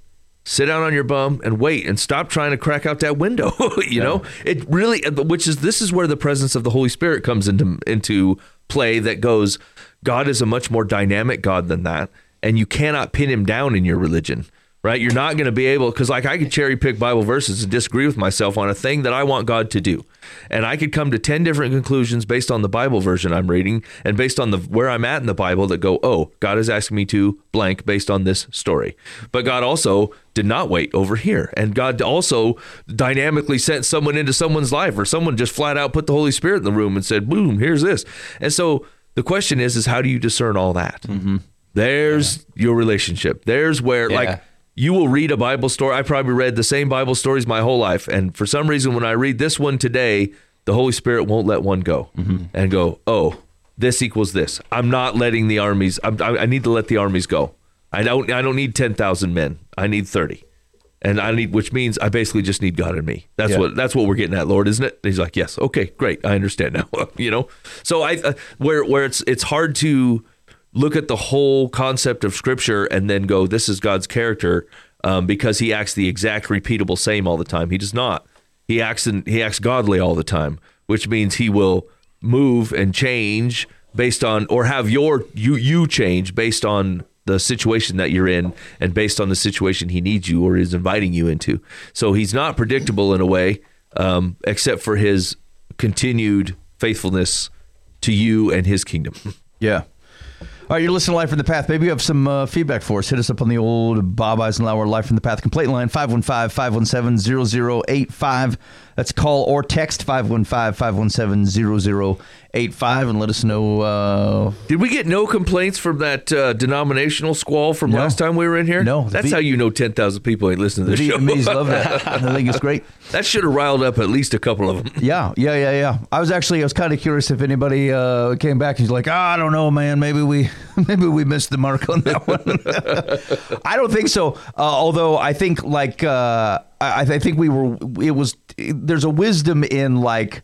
sit down on your bum and wait and stop trying to crack out that window. You know, it really, this is where the presence of the Holy Spirit comes into play, that goes, God is a much more dynamic God than that. And you cannot pin him down in your religion, right? You're not going to be able, because like I could cherry pick Bible verses and disagree with myself on a thing that I want God to do. And I could come to 10 different conclusions based on the Bible version I'm reading and based on where I'm at in the Bible that go, oh, God is asking me to blank based on this story. But God also did not wait over here. And God also dynamically sent someone into someone's life, or someone just flat out put the Holy Spirit in the room and said, boom, here's this. And so the question is how do you discern all that? Mm-hmm. There's your relationship. There's where, like, you will read a Bible story. I probably read the same Bible stories my whole life. And for some reason, when I read this one today, the Holy Spirit won't let one go and go, oh, this equals this. I'm not letting the armies. I need to let the armies go. I don't need 10,000 men. I need 30. And which means I basically just need God and me. That's what we're getting at, Lord, isn't it? And he's like, yes. Okay, great. I understand now. You know? So where it's hard to look at the whole concept of Scripture and then go, this is God's character, because he acts the exact repeatable same all the time. He does not. He acts godly all the time, which means he will move and change based on, or have you change based on the situation that you're in and based on the situation he needs you or is inviting you into. So he's not predictable in a way, except for his continued faithfulness to you and his kingdom. Yeah. All right, you're listening to Life from the Path. Maybe you have some feedback for us. Hit us up on the old Bob Eisenhower Life from the Path complaint line, 515-517-0085. That's call or text 515-517-0085 and let us know. Did we get no complaints from that denominational squall from last time we were in here? No. That's how you know 10,000 people ain't listening to this show. The Vietnamese love that. I think it's great. That should have riled up at least a couple of them. Yeah. I was kind of curious if anybody came back and was like, I don't know, man. Maybe we missed the mark on that one. I don't think so. Although I think I think there's a wisdom in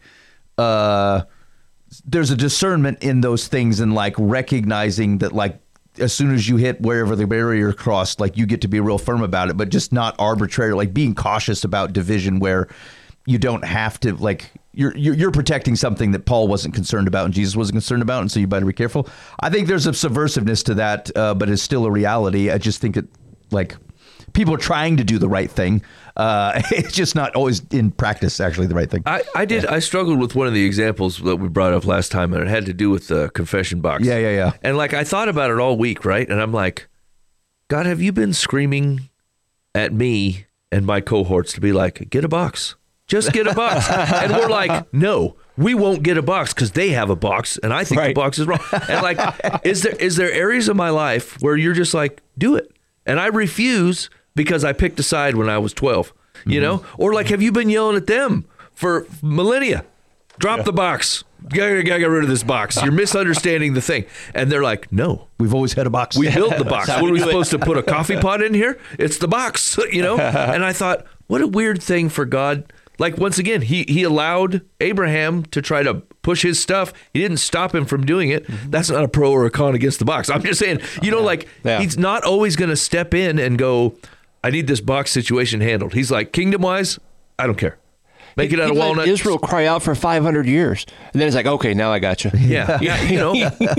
there's a discernment in those things and recognizing that as soon as you hit wherever the barrier crossed, you get to be real firm about it, but just not arbitrary, being cautious about division where you don't have to, you're protecting something that Paul wasn't concerned about and Jesus wasn't concerned about, and so you better be careful. I think there's a subversiveness to that, but it's still a reality. I just think people are trying to do the right thing. It's just not always in practice actually the right thing. I struggled with one of the examples that we brought up last time, and it had to do with the confession box. Yeah. And I thought about it all week, right? And I'm like, God, have you been screaming at me and my cohorts to be like, get a box. Just get a box. And we're like, no, we won't get a box because they have a box, and I think the box is wrong. And is there areas of my life where you're just like, do it? And I refuse because I picked a side when I was 12, you know? Or have you been yelling at them for millennia? Drop the box. Gotta get rid of this box. You're misunderstanding the thing. And they're like, no. We've always had a box. We built the box. What are we supposed to put a coffee pot in here? It's the box, you know? And I thought, what a weird thing for God. Once again, he allowed Abraham to try to push his stuff. He didn't stop him from doing it. That's not a pro or a con against the box. I'm just saying, he's not always going to step in and go, I need this box situation handled. He's like, kingdom-wise, I don't care. Make it out of walnut. Israel cry out for 500 years. And then it's like, okay, now I got you. Yeah, you know.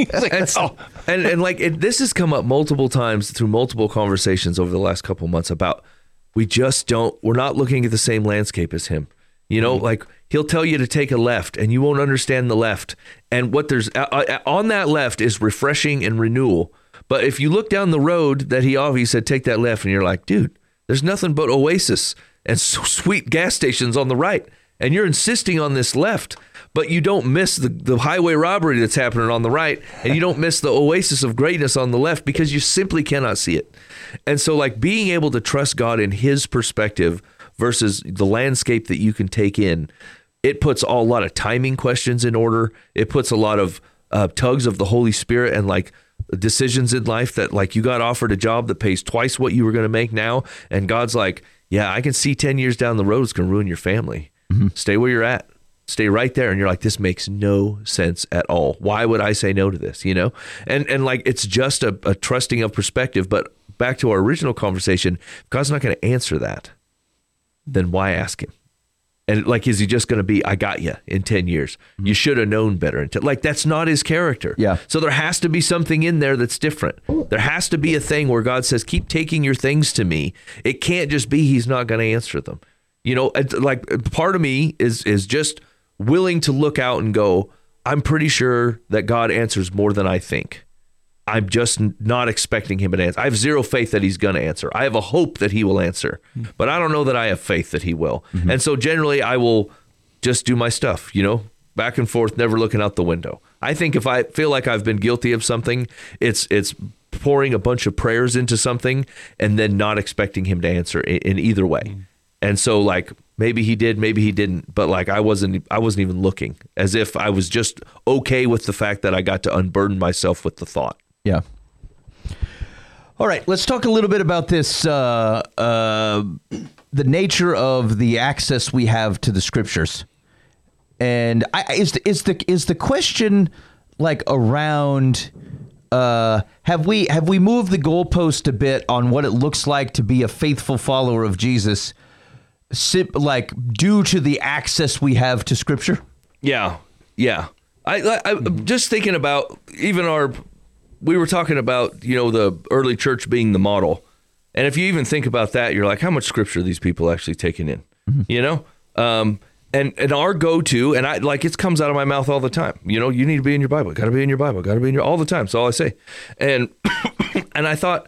This has come up multiple times through multiple conversations over the last couple months about we're not looking at the same landscape as him. You know, he'll tell you to take a left and you won't understand the left. And what there's on that left is refreshing and renewal. But if you look down the road that he said, take that left, and you're like, dude, there's nothing but oasis and sweet gas stations on the right. And you're insisting on this left, but you don't miss the highway robbery that's happening on the right. And you don't miss the oasis of greatness on the left because you simply cannot see it. And so being able to trust God in his perspective versus the landscape that you can take in, it puts a lot of timing questions in order. It puts a lot of tugs of the Holy Spirit and decisions in life that you got offered a job that pays twice what you were going to make now. And God's like, yeah, I can see 10 years down the road, it's going to ruin your family. Mm-hmm. Stay where you're at. Stay right there. And you're like, this makes no sense at all. Why would I say no to this? You know? And it's just a trusting of perspective, but back to our original conversation, if God's not going to answer that, then why ask him? And like, is he just going to be, I got you in 10 years. You should have known better. Like, that's not his character. Yeah. So there has to be something in there that's different. There has to be a thing where God says, keep taking your things to me. It can't just be he's not going to answer them. You know, like, part of me is just willing to look out and go, I'm pretty sure that God answers more than I think. I'm just not expecting him to answer. I have zero faith that he's going to answer. I have a hope that he will answer, but I don't know that I have faith that he will. And so generally I will just do my stuff, you know, back and forth, never looking out the window. I think if I feel like I've been guilty of something, it's pouring a bunch of prayers into something and then not expecting him to answer in either way. And so, like, maybe he did, maybe he didn't, but like I wasn't even looking, as if I was just okay with the fact that I got to unburden myself with the thought. Yeah. All right, let's talk a little bit about this, the nature of the access we have to the scriptures. And is the question like around, have we moved the goalpost a bit on what it looks like to be a faithful follower of Jesus, like due to the access we have to scripture? Yeah. I'm just thinking about we were talking about, you know, the early church being the model. And if you even think about that, you're like, how much scripture are these people actually taking in? You know? And our go-to, and it comes out of my mouth all the time. You know, you need to be in your Bible. Got to be in your Bible. Got to be in your, all the time. That's all I say. And and I thought,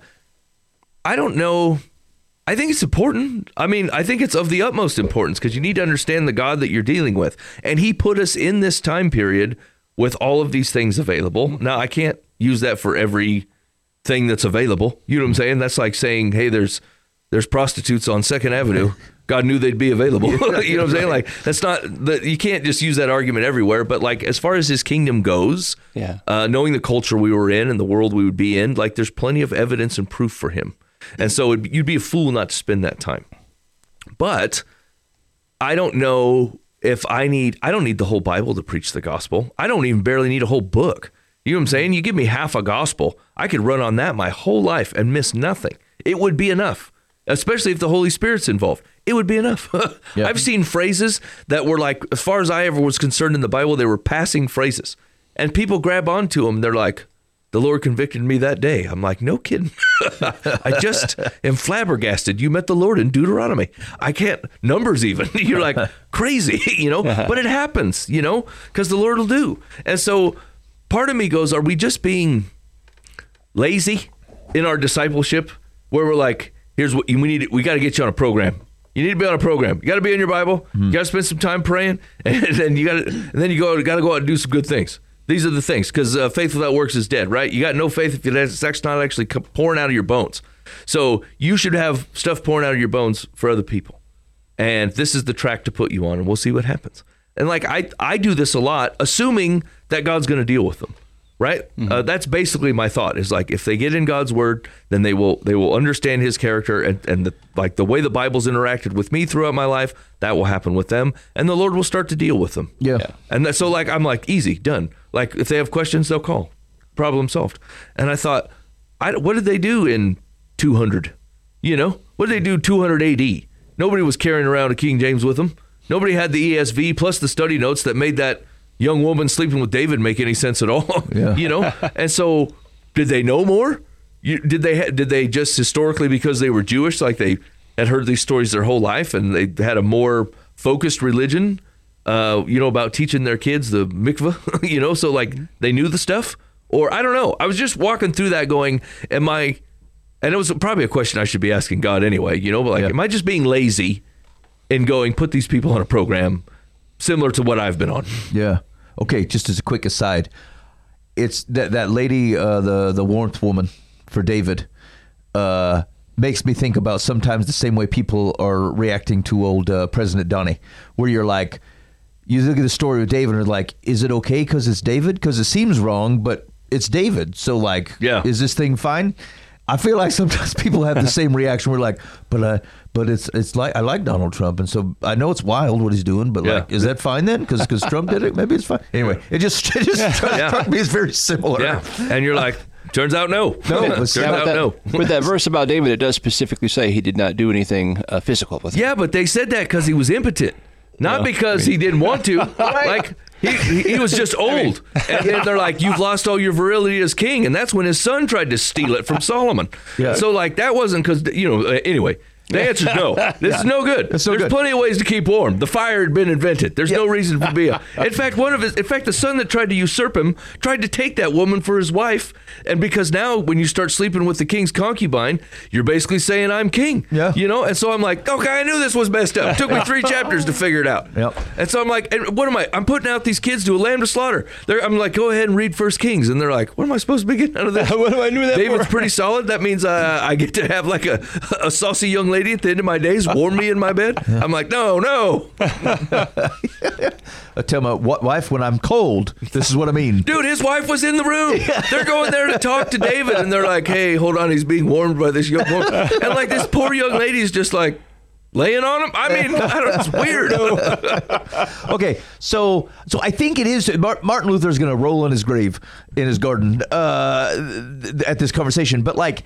I don't know. I think it's important. I mean, I think it's of the utmost importance because you need to understand the God that you're dealing with. And he put us in this time period with all of these things available. Now, I can't use that for every thing that's available. You know what I'm saying? That's like saying, hey, there's prostitutes on 2nd Avenue. God knew they'd be available. You know what I'm saying? Like, that's not that you can't just use that argument everywhere. But like, as far as his kingdom goes, knowing the culture we were in and the world we would be in, like, there's plenty of evidence and proof for him. And so you'd be a fool not to spend that time. But I don't know if I don't need the whole Bible to preach the gospel. I don't even barely need a whole book. You know what I'm saying? You give me half a gospel, I could run on that my whole life and miss nothing. It would be enough, especially if the Holy Spirit's involved. It would be enough. Yeah. I've seen phrases that were like, as far as I ever was concerned in the Bible, they were passing phrases. And people grab onto them. They're like, the Lord convicted me that day. I'm like, no kidding. I just am flabbergasted. You met the Lord in Deuteronomy. I can't, Numbers even. You're like, crazy, you know? But it happens, you know, because the Lord will do. And so part of me goes, are we just being lazy in our discipleship where we're like, here's what we need. We got to get you on a program. You need to be on a program. You got to be in your Bible. You got to spend some time praying, and then you got to go out and do some good things. These are the things, because faith without works is dead, right? You got no faith if it's not actually pouring out of your bones. So you should have stuff pouring out of your bones for other people. And this is the track to put you on, and we'll see what happens. And like I do this a lot, assuming that God's going to deal with them, right? That's basically my thought. Is like, if they get in God's word, then they will understand his character, and the way the Bible's interacted with me throughout my life, that will happen with them, and the Lord will start to deal with them. Yeah. And so like, I'm like, easy, done. Like, if they have questions, they'll call. Problem solved. And I thought, what did they do in 200? You know, what did they do 200 AD? Nobody was carrying around a King James with them. Nobody had the ESV plus the study notes that made that young woman sleeping with David make any sense at all. Yeah. You know? And so did they know more? Did they just historically, because they were Jewish, like they had heard these stories their whole life and they had a more focused religion, you know, about teaching their kids the mikveh, you know, so like they knew the stuff? Or I don't know. I was just walking through that going, and it was probably a question I should be asking God anyway, you know, but like, am I just being lazy in going, put these people on a program similar to what I've been on? Yeah. Okay, just as a quick aside, it's that lady, the warmth woman for David, makes me think about sometimes the same way people are reacting to old President Donnie, where you're like, you look at the story of David and are like, is it okay because it's David? Because it seems wrong, but it's David. So like, is this thing fine? I feel like sometimes people have the same reaction. We're like, but it's like, I like Donald Trump, and so I know it's wild what he's doing, but like, is that fine then? Because Trump did it, maybe it's fine. Anyway, it just struck me as very similar. Yeah, and you're like, Turns out no. Turns out no. With that verse about David, it does specifically say he did not do anything physical with him. Yeah, but they said that because he was impotent, not because he didn't want to. Like he was just old, and then they're like, "You've lost all your virility as king," and that's when his son tried to steal it from Solomon. Yeah. So like that wasn't because anyway. The answer is no. This is no good. There's plenty of ways to keep warm. The fire had been invented. There's no reason for Bia. In fact, the son that tried to usurp him tried to take that woman for his wife. And because now when you start sleeping with the king's concubine, you're basically saying I'm king. Yeah. And so I'm like, okay, I knew this was messed up. It took me 3 chapters to figure it out. Yep. And so I'm like, and what am I? I'm putting out these kids to a lamb to slaughter. I'm like, go ahead and read 1 Kings. And they're like, what am I supposed to be getting out of this? What do I do that David's for? pretty solid. That means I get to have like a saucy young lady at the end of my days warm me in my bed. I'm like, no. I tell my wife when I'm cold, this is what I mean. Dude, his wife was in the room. They're going there to talk to David, and they're like, hey, hold on, he's being warmed by this young woman. And like this poor young lady's just like laying on him. I mean, it's weird. Okay, so I think it is. Martin Luther's going to roll in his grave in his garden at this conversation, but like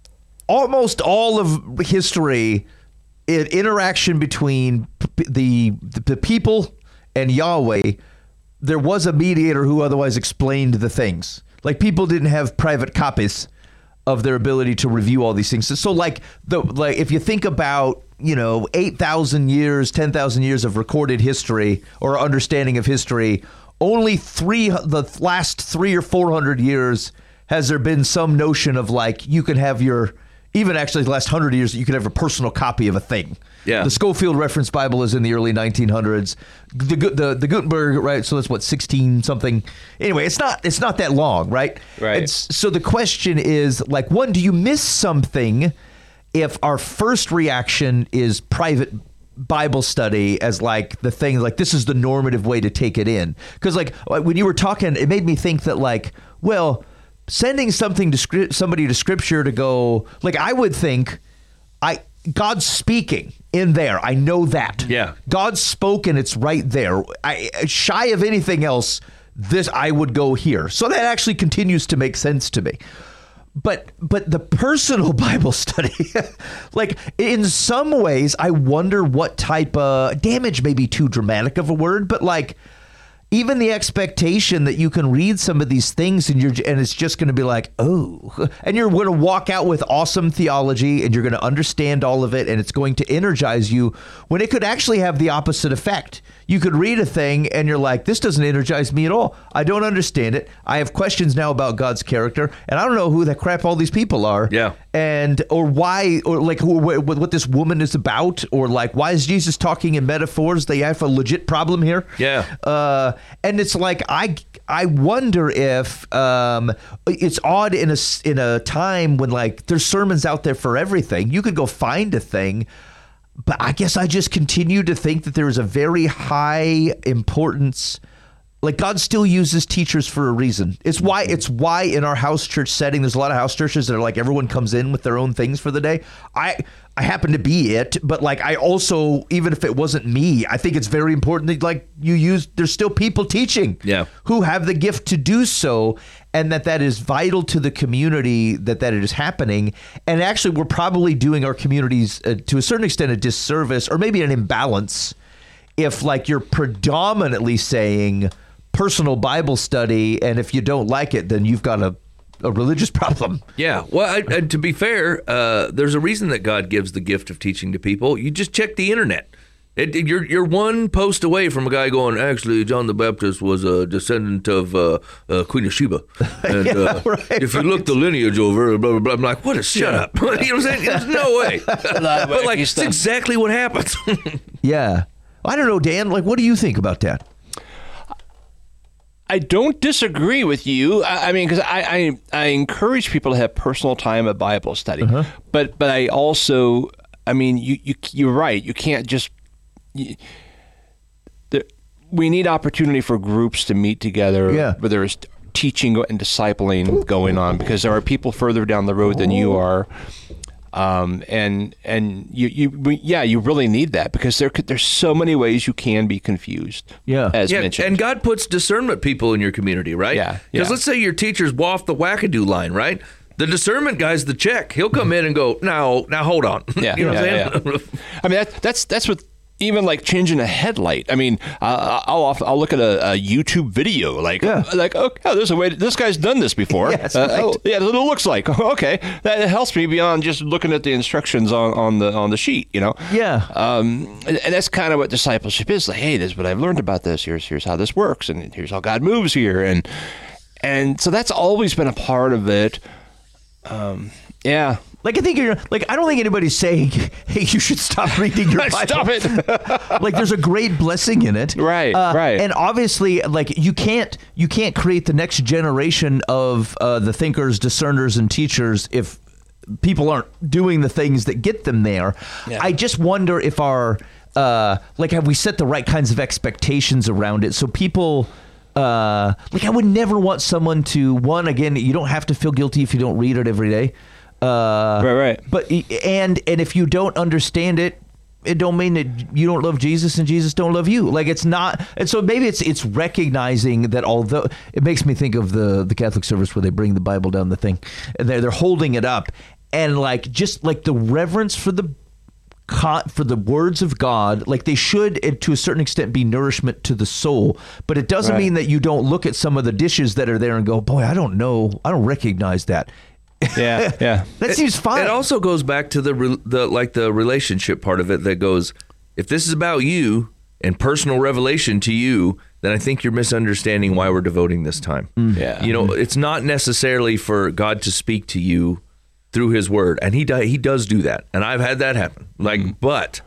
almost all of history, interaction between the people and Yahweh, there was a mediator who otherwise explained the things. Like people didn't have private copies of their ability to review all these things. So like if you think about 8,000 years, 10,000 years of recorded history or understanding of history, only the last 300 or 400 years has there been some notion of like you can have even actually the last 100 years, you could have a personal copy of a thing. Yeah. The Schofield Reference Bible is in the early 1900s. The Gutenberg, right? So that's what, 16 something. Anyway, it's not that long, right? Right. So the question is like, one, do you miss something if our first reaction is private Bible study as like the thing, like this is the normative way to take it in? Because like when you were talking, it made me think that like, well, sending something to somebody to scripture to go, like I would think, God's speaking in there. I know that. Yeah. God's spoken. It's right there. Shy of anything else, I would go here. So that actually continues to make sense to me. But the personal Bible study, like in some ways, I wonder what type of damage may be too dramatic of a word, but like even the expectation that you can read some of these things and it's just going to be like, oh, and you're going to walk out with awesome theology and you're going to understand all of it and it's going to energize you, when it could actually have the opposite effect. You could read a thing and you're like, this doesn't energize me at all. I don't understand it. I have questions now about God's character and I don't know who the crap all these people are. Yeah. Or why, or like what this woman is about, or like, why is Jesus talking in metaphors? They have a legit problem here. Yeah. And it's like, I wonder if it's odd in a time when like there's sermons out there for everything. You could go find a thing, but I guess I just continue to think that there is a very high importance. Like God still uses teachers for a reason. It's why in our house church setting, there's a lot of house churches that are like everyone comes in with their own things for the day. I happen to be it, but like I also, even if it wasn't me, I think it's very important that like there's still people teaching who have the gift to do so, and that is vital to the community that it is happening. And actually we're probably doing our communities to a certain extent a disservice or maybe an imbalance if like you're predominantly saying personal Bible study, and if you don't like it, then you've got a religious problem. Yeah. Well, and to be fair, there's a reason that God gives the gift of teaching to people. You just check the internet. You're one post away from a guy going, actually, John the Baptist was a descendant of Queen of Sheba. And if you look the lineage over, blah, blah, blah, I'm like, what? Shut up. You know what I'm saying? There's no way. But like, it's exactly what happens. Yeah. I don't know, Dan. Like, what do you think about that? I don't disagree with you. I mean, because I encourage people to have personal time at Bible study. But I also, I mean, you're right. You can't just. We need opportunity for groups to meet together, where there's teaching and discipling going on, because there are people further down the road than you are. And you really need that because there's so many ways you can be confused. Yeah. As mentioned. And God puts discernment people in your community, right? Yeah. Because let's say your teacher's off the wackadoo line, right? The discernment guy's the check. He'll come in and go, now hold on. Yeah. You know what I'm saying? Yeah. I mean, that's what. Even like changing a headlight. I mean, I'll look at a YouTube video like oh, there's a way. This guy's done this before. Yes, right. Yeah, that's what it looks like. Okay, that helps me beyond just looking at the instructions on the sheet. You know. Yeah. And that's kind of what discipleship is. Like, hey, this is what I've learned about this. Here's how this works, and here's how God moves here, and so that's always been a part of it. Yeah. Like, I think I don't think anybody's saying, hey, you should stop reading your Bible. Stop it. Like, there's a great blessing in it. Right, right. And obviously, like, you can't create the next generation of the thinkers, discerners, and teachers if people aren't doing the things that get them there. Yeah. I just wonder if have we set the right kinds of expectations around it so people... I would never want someone to, again, you don't have to feel guilty if you don't read it every day. Right. But and if you don't understand it, it don't mean that you don't love Jesus and Jesus don't love you. Like, it's not. And so maybe it's recognizing that, although it makes me think of the Catholic service where they bring the Bible down the thing, and they're holding it up, and like just like the reverence for the words of God, like they should, to a certain extent, be nourishment to the soul. But it doesn't mean that you don't look at some of the dishes that are there and go, boy, I don't know, I don't recognize that. Yeah. That seems fine. It also goes back to the relationship part of it that goes, if this is about you and personal revelation to you, then I think you're misunderstanding why we're devoting this time. Yeah. You know, it's not necessarily for God to speak to you through his word, and he does do that, and I've had that happen. Like, but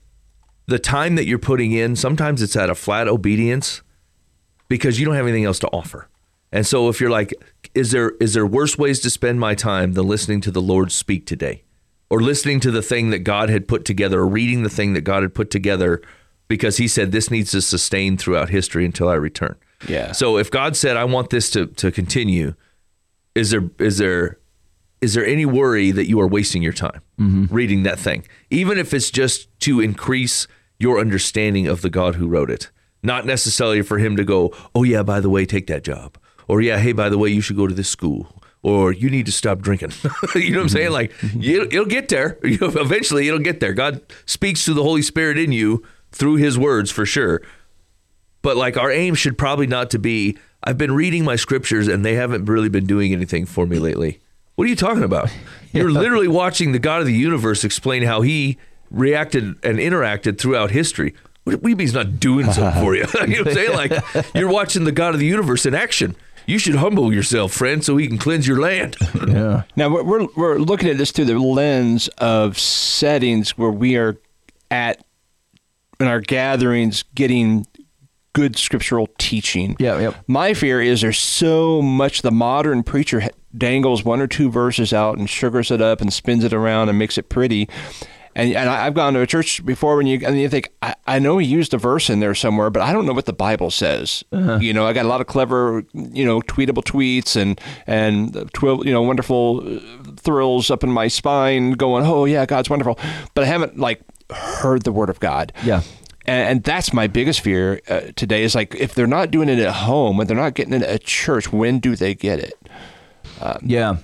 the time that you're putting in, sometimes it's out of flat obedience because you don't have anything else to offer. And so if you're like, is there worse ways to spend my time than listening to the Lord speak today, or listening to the thing that God had put together, or reading the thing that God had put together, because he said this needs to sustain throughout history until I return. Yeah. So if God said, I want this to continue, is there any worry that you are wasting your time reading that thing, even if it's just to increase your understanding of the God who wrote it? Not necessarily for him to go, oh yeah, by the way, take that job. Or yeah, hey, by the way, you should go to this school. Or you need to stop drinking. You know what I'm saying? Like, it'll get there. Eventually, it'll get there. God speaks to the Holy Spirit in you through his words for sure. But like, our aim should probably not to be, I've been reading my scriptures and they haven't really been doing anything for me lately. What are you talking about? You're literally watching the God of the universe explain how he reacted and interacted throughout history. What do you mean he's not doing something for you? You know what I'm saying? Like, you're watching the God of the universe in action. You should humble yourself, friend, so he can cleanse your land. Yeah. Now, we're looking at this through the lens of settings where we are at, in our gatherings, getting good scriptural teaching. Yeah, yep. My fear is there's so much the modern preacher dangles one or two verses out and sugars it up and spins it around and makes it pretty. And I've gone to a church before when you think, I know he used a verse in there somewhere, but I don't know what the Bible says. You know, I got a lot of clever, tweetable tweets and wonderful thrills up in my spine going, oh yeah, God's wonderful. But I haven't heard the word of God. Yeah. And that's my biggest fear today is like, if they're not doing it at home and they're not getting it at church, when do they get it? Yeah.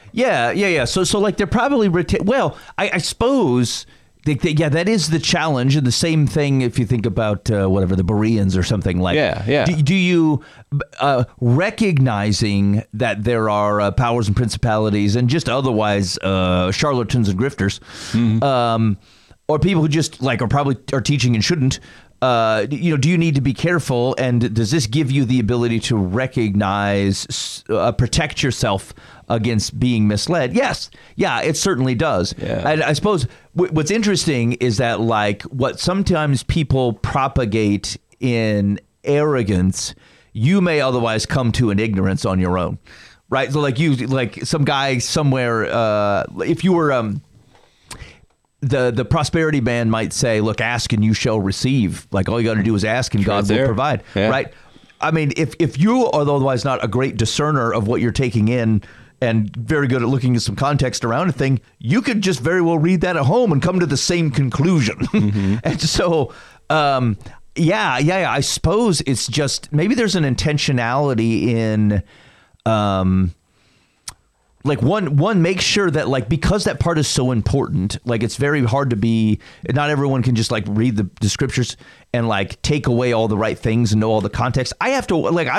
So like they're probably I suppose that is the challenge, and the same thing if you think about the Bereans or something like. Yeah. Do you recognizing that there are powers and principalities and just otherwise charlatans and grifters, or people who just are teaching and shouldn't? Do you need to be careful, and does this give you the ability to recognize, protect yourself against being misled? Yes. Yeah, it certainly does. Yeah. And I suppose what's interesting is that what sometimes people propagate in arrogance, you may otherwise come to an ignorance on your own, right? So some guy somewhere, if you were... The prosperity man might say, look, ask and you shall receive. Like, all you got to do is ask and God will provide. Yeah. Right. I mean, if you are otherwise not a great discerner of what you're taking in, and very good at looking at some context around a thing, you could just very well read that at home and come to the same conclusion. And so, I suppose it's just maybe there's an intentionality in, like one make sure that like, because that part is so important, like it's very hard to be, not everyone can just like read the scriptures and like take away all the right things and know all the context. I have to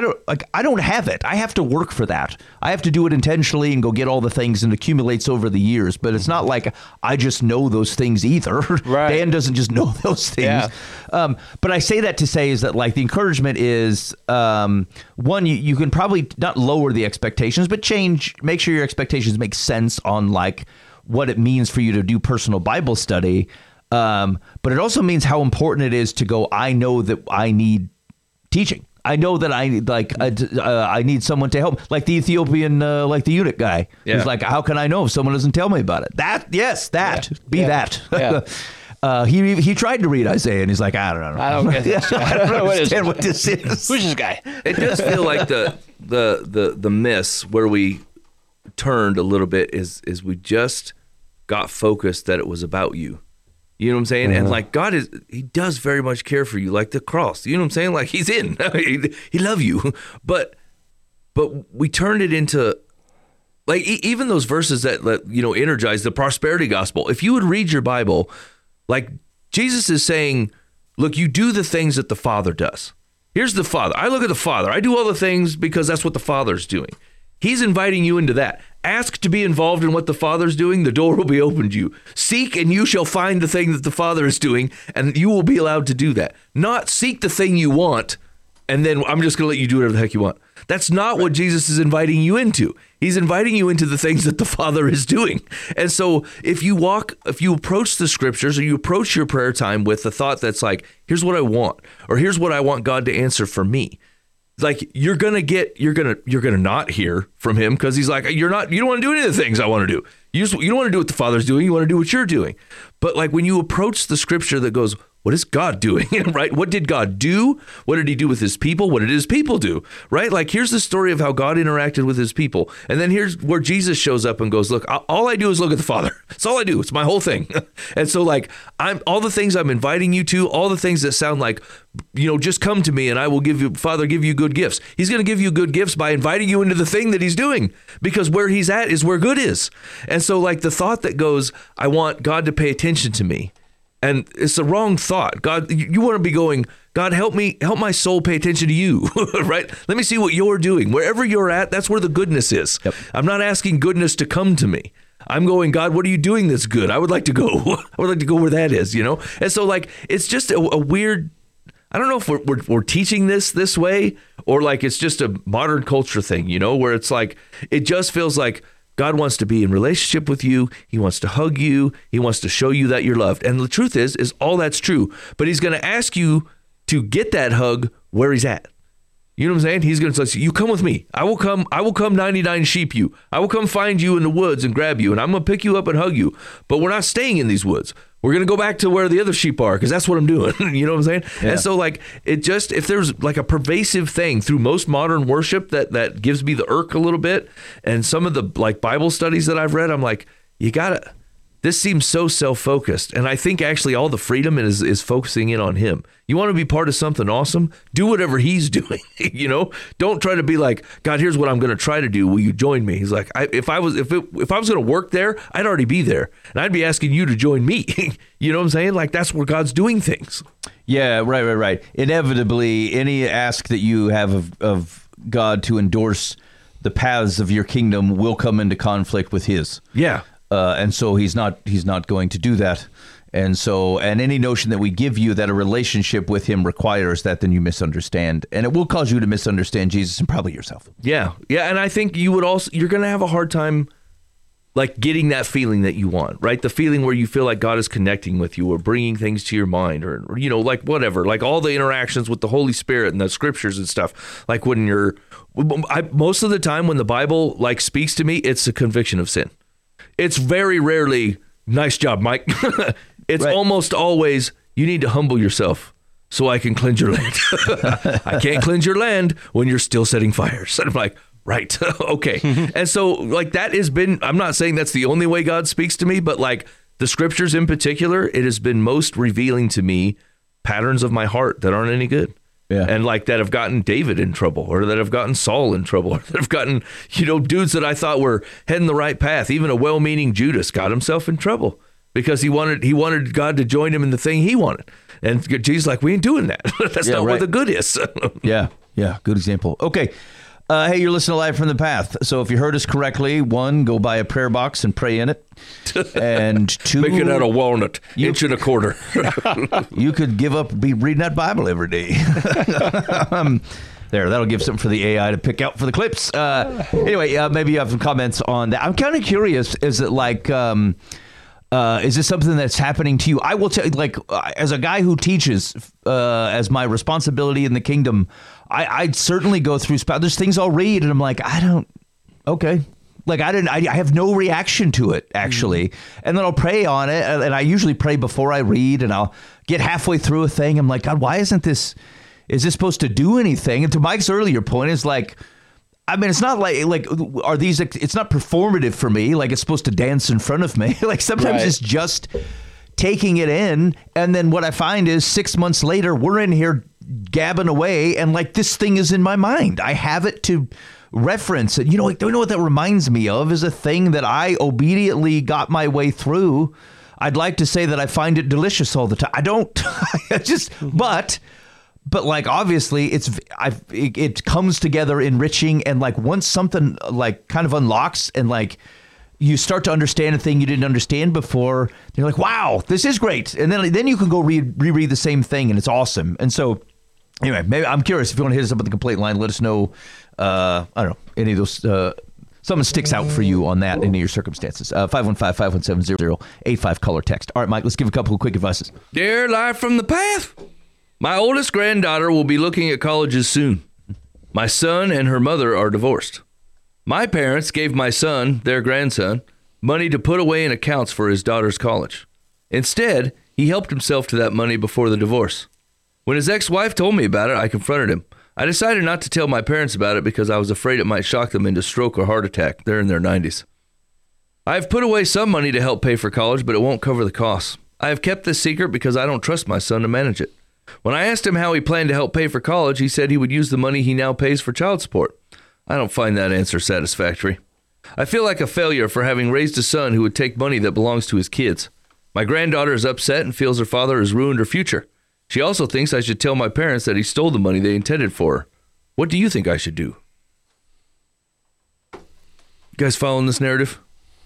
I don't have it. I have to work for that. I have to do it intentionally and go get all the things, and it accumulates over the years. But it's not like I just know those things either. Right. Dan doesn't just know those things. Yeah. But I say that to say is that like the encouragement is one, you can probably not lower the expectations, but make sure your expectations make sense on like what it means for you to do personal Bible study. But it also means how important it is to go, I know that I need teaching. I know that I need I need someone to help, like the Ethiopian, like the eunuch guy. Yeah. Who's like, how can I know if someone doesn't tell me about it? That. That. Yeah. He tried to read Isaiah and he's like, I don't know. I don't get this. I don't understand what this is. Who's this guy? It does feel like the miss where we turned a little bit is we just got focused that it was about you. You know what I'm saying? And like God he does very much care for you, like the cross. You know what I'm saying? Like he's in. He love you. But we turned it into like even those verses that energize the prosperity gospel. If you would read your Bible, like Jesus is saying, look, you do the things that the Father does. Here's the Father. I look at the Father. I do all the things because that's what the Father's doing. He's inviting you into that. Ask to be involved in what the Father's doing. The door will be opened to you. Seek and you shall find the thing that the Father is doing, and you will be allowed to do that. Not seek the thing you want, and then I'm just going to let you do whatever the heck you want. That's not what Jesus is inviting you into. He's inviting you into the things that the Father is doing. And so if you approach the scriptures or you approach your prayer time with the thought that's like, here's what I want, or here's what I want God to answer for me. Like you're gonna not hear from him because he's like, you don't want to do any of the things I want to do. You don't want to do what the Father's doing. You want to do what you're doing. But like when you approach the scripture that goes, what is God doing? Right? What did God do? What did he do with his people? What did his people do? Right? Like here's the story of how God interacted with his people. And then here's where Jesus shows up and goes, look, all I do is look at the Father. That's all I do. It's my whole thing. And so like all the things I'm inviting you to, all the things that sound like, just come to me and I will give you good gifts. He's going to give you good gifts by inviting you into the thing that he's doing, because where he's at is where good is. And so like the thought that goes, I want God to pay attention to me. And it's the wrong thought. God, you want to be going, God, help my soul pay attention to you, right? Let me see what you're doing. Wherever you're at, that's where the goodness is. Yep. I'm not asking goodness to come to me. I'm going, God, what are you doing that's good? I would like to go. I would like to go where that is, And so like, it's just a weird, I don't know if we're teaching this way or like it's just a modern culture thing, where it's like, it just feels like God wants to be in relationship with you. He wants to hug you. He wants to show you that you're loved. And the truth is all that's true. But he's going to ask you to get that hug where he's at. You know what I'm saying? He's going to say, you come with me. I will come 99 sheep you. I will come find you in the woods and grab you. And I'm going to pick you up and hug you. But we're not staying in these woods. We're going to go back to where the other sheep are, because that's what I'm doing. You know what I'm saying? Yeah. And so like, if there's like a pervasive thing through most modern worship that gives me the irk a little bit, and some of the like Bible studies that I've read, I'm like, this seems so self-focused. And I think actually all the freedom is focusing in on him. You want to be part of something awesome? Do whatever he's doing, Don't try to be like, God, here's what I'm going to try to do. Will you join me? He's like, if I was going to work there, I'd already be there. And I'd be asking you to join me. You know what I'm saying? Like that's where God's doing things. Yeah, right. Inevitably, any ask that you have of God to endorse the paths of your kingdom will come into conflict with his. Yeah. And so he's not going to do that. And any notion that we give you that a relationship with him requires that, then you misunderstand. And it will cause you to misunderstand Jesus and probably yourself. Yeah. Yeah. And I think you're going to have a hard time like getting that feeling that you want, right? The feeling where you feel like God is connecting with you or bringing things to your mind or like whatever, like all the interactions with the Holy Spirit and the scriptures and stuff. Like most of the time when the Bible like speaks to me, it's a conviction of sin. It's very rarely, nice job, Mike. It's right. Almost always, you need to humble yourself so I can cleanse your land. I can't cleanse your land when you're still setting fires. And I'm like, right. Okay. And so like that has been, I'm not saying that's the only way God speaks to me, but like the scriptures in particular, it has been most revealing to me patterns of my heart that aren't any good. Yeah. And like that have gotten David in trouble, or that have gotten Saul in trouble, or that have gotten, dudes that I thought were heading the right path. Even a well-meaning Judas got himself in trouble because he wanted God to join him in the thing he wanted. And Jesus like, we ain't doing that. That's not where the good is. Yeah. Good example. Okay. Hey, you're listening to Live from the Path. So if you heard us correctly, 1, go buy a prayer box and pray in it. And 2, make it out of walnut, inch and a quarter. You could be reading that Bible every day. That'll give something for the AI to pick out for the clips. Anyway, maybe you have some comments on that. I'm kind of curious. Is it like, is this something that's happening to you? I will tell you, like, as a guy who teaches, as my responsibility in the kingdom, I'd certainly go through. There's things I'll read, and I'm like, okay. Like, I have no reaction to it, actually. And then I'll pray on it, and I usually pray before I read, and I'll get halfway through a thing. I'm like, God, why isn't this, is this supposed to do anything? And to Mike's earlier point, is like, I mean, it's not like are these, it's not performative for me, like it's supposed to dance in front of me. Like sometimes it's just taking it in, and then what I find is 6 months later, we're in here gabbing away, and like this thing is in my mind. I have it to reference it. Don't you know what that reminds me of? Is a thing that I obediently got my way through. I'd like to say that I find it delicious all the time. I don't. But like obviously it comes together enriching, and like once something like kind of unlocks and like you start to understand a thing you didn't understand before, you're like, wow, this is great. And then you can go reread the same thing, and it's awesome. And so anyway, maybe I'm curious if you want to hit us up with the complaint line. Let us know. I don't know, any of those. Something sticks out for you on that in your circumstances. 515-517-0085 color text. All right, Mike, let's give a couple of quick advices. Dear Live from the Path. My oldest granddaughter will be looking at colleges soon. My son and her mother are divorced. My parents gave my son, their grandson, money to put away in accounts for his daughter's college. Instead, he helped himself to that money before the divorce. When his ex-wife told me about it, I confronted him. I decided not to tell my parents about it because I was afraid it might shock them into stroke or heart attack. They're in their 90s. I have put away some money to help pay for college, but it won't cover the costs. I have kept this secret because I don't trust my son to manage it. When I asked him how he planned to help pay for college, he said he would use the money he now pays for child support. I don't find that answer satisfactory. I feel like a failure for having raised a son who would take money that belongs to his kids. My granddaughter is upset and feels her father has ruined her future. She also thinks I should tell my parents that he stole the money they intended for her. What do you think I should do? You guys following this narrative?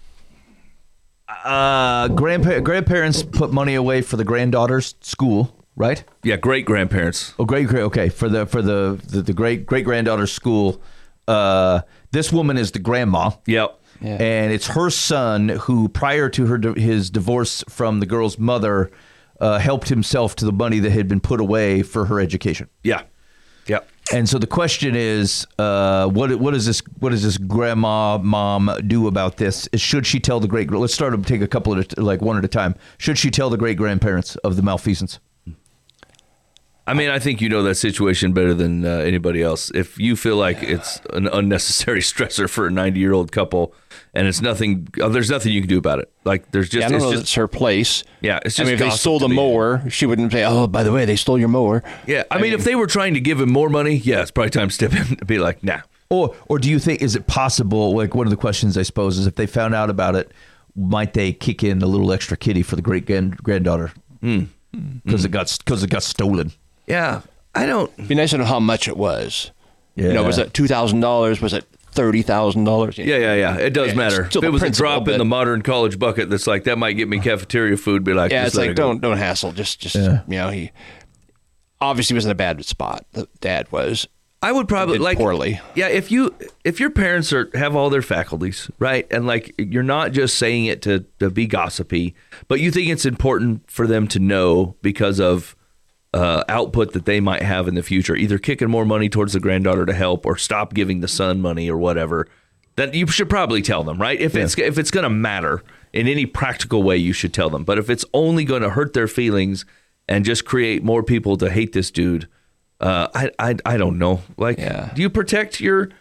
Grandparents put money away for the granddaughter's school, right? Yeah, great grandparents. Oh, great. Okay, for the great granddaughter's school. This woman is the grandma. Yep. Yeah. And it's her son who, prior to his divorce from the girl's mother, helped himself to the money that had been put away for her education. Yeah. Yep. And so the question is, what does this grandma mom do about this? Should she tell the let's start to take a couple of one at a time. Should she tell the great grandparents of the malfeasance? I mean, I think you know that situation better than anybody else. If you feel like it's an unnecessary stressor for a 90-year-old couple, and it's nothing, there's nothing you can do about it. Like there's just, I don't know, it's her place. Yeah, it's just. I mean, if they stole the mower, she wouldn't say, "Oh, by the way, they stole your mower." Yeah, I mean, if they were trying to give him more money, yeah, it's probably time to step in and be like, "Nah." Or do you think, is it possible? Like one of the questions, I suppose, is if they found out about it, might they kick in a little extra kitty for the great granddaughter because it got stolen? Yeah, I don't. It'd be nice to know how much it was. Yeah. Was it $2,000? Was it $30,000? Yeah. It does matter. If it was a drop in the modern college bucket, that's like that might get me cafeteria food. Be like, yeah, it's like don't hassle. Just he obviously was in a bad spot. The dad was. I would probably did poorly. Yeah, if your parents have all their faculties, right, and like you're not just saying it to be gossipy, but you think it's important for them to know because of output that they might have in the future, either kicking more money towards the granddaughter to help or stop giving the son money or whatever, that you should probably tell them, right? If it's going to matter in any practical way, you should tell them. But if it's only going to hurt their feelings and just create more people to hate this dude, I don't know. Like, do you protect your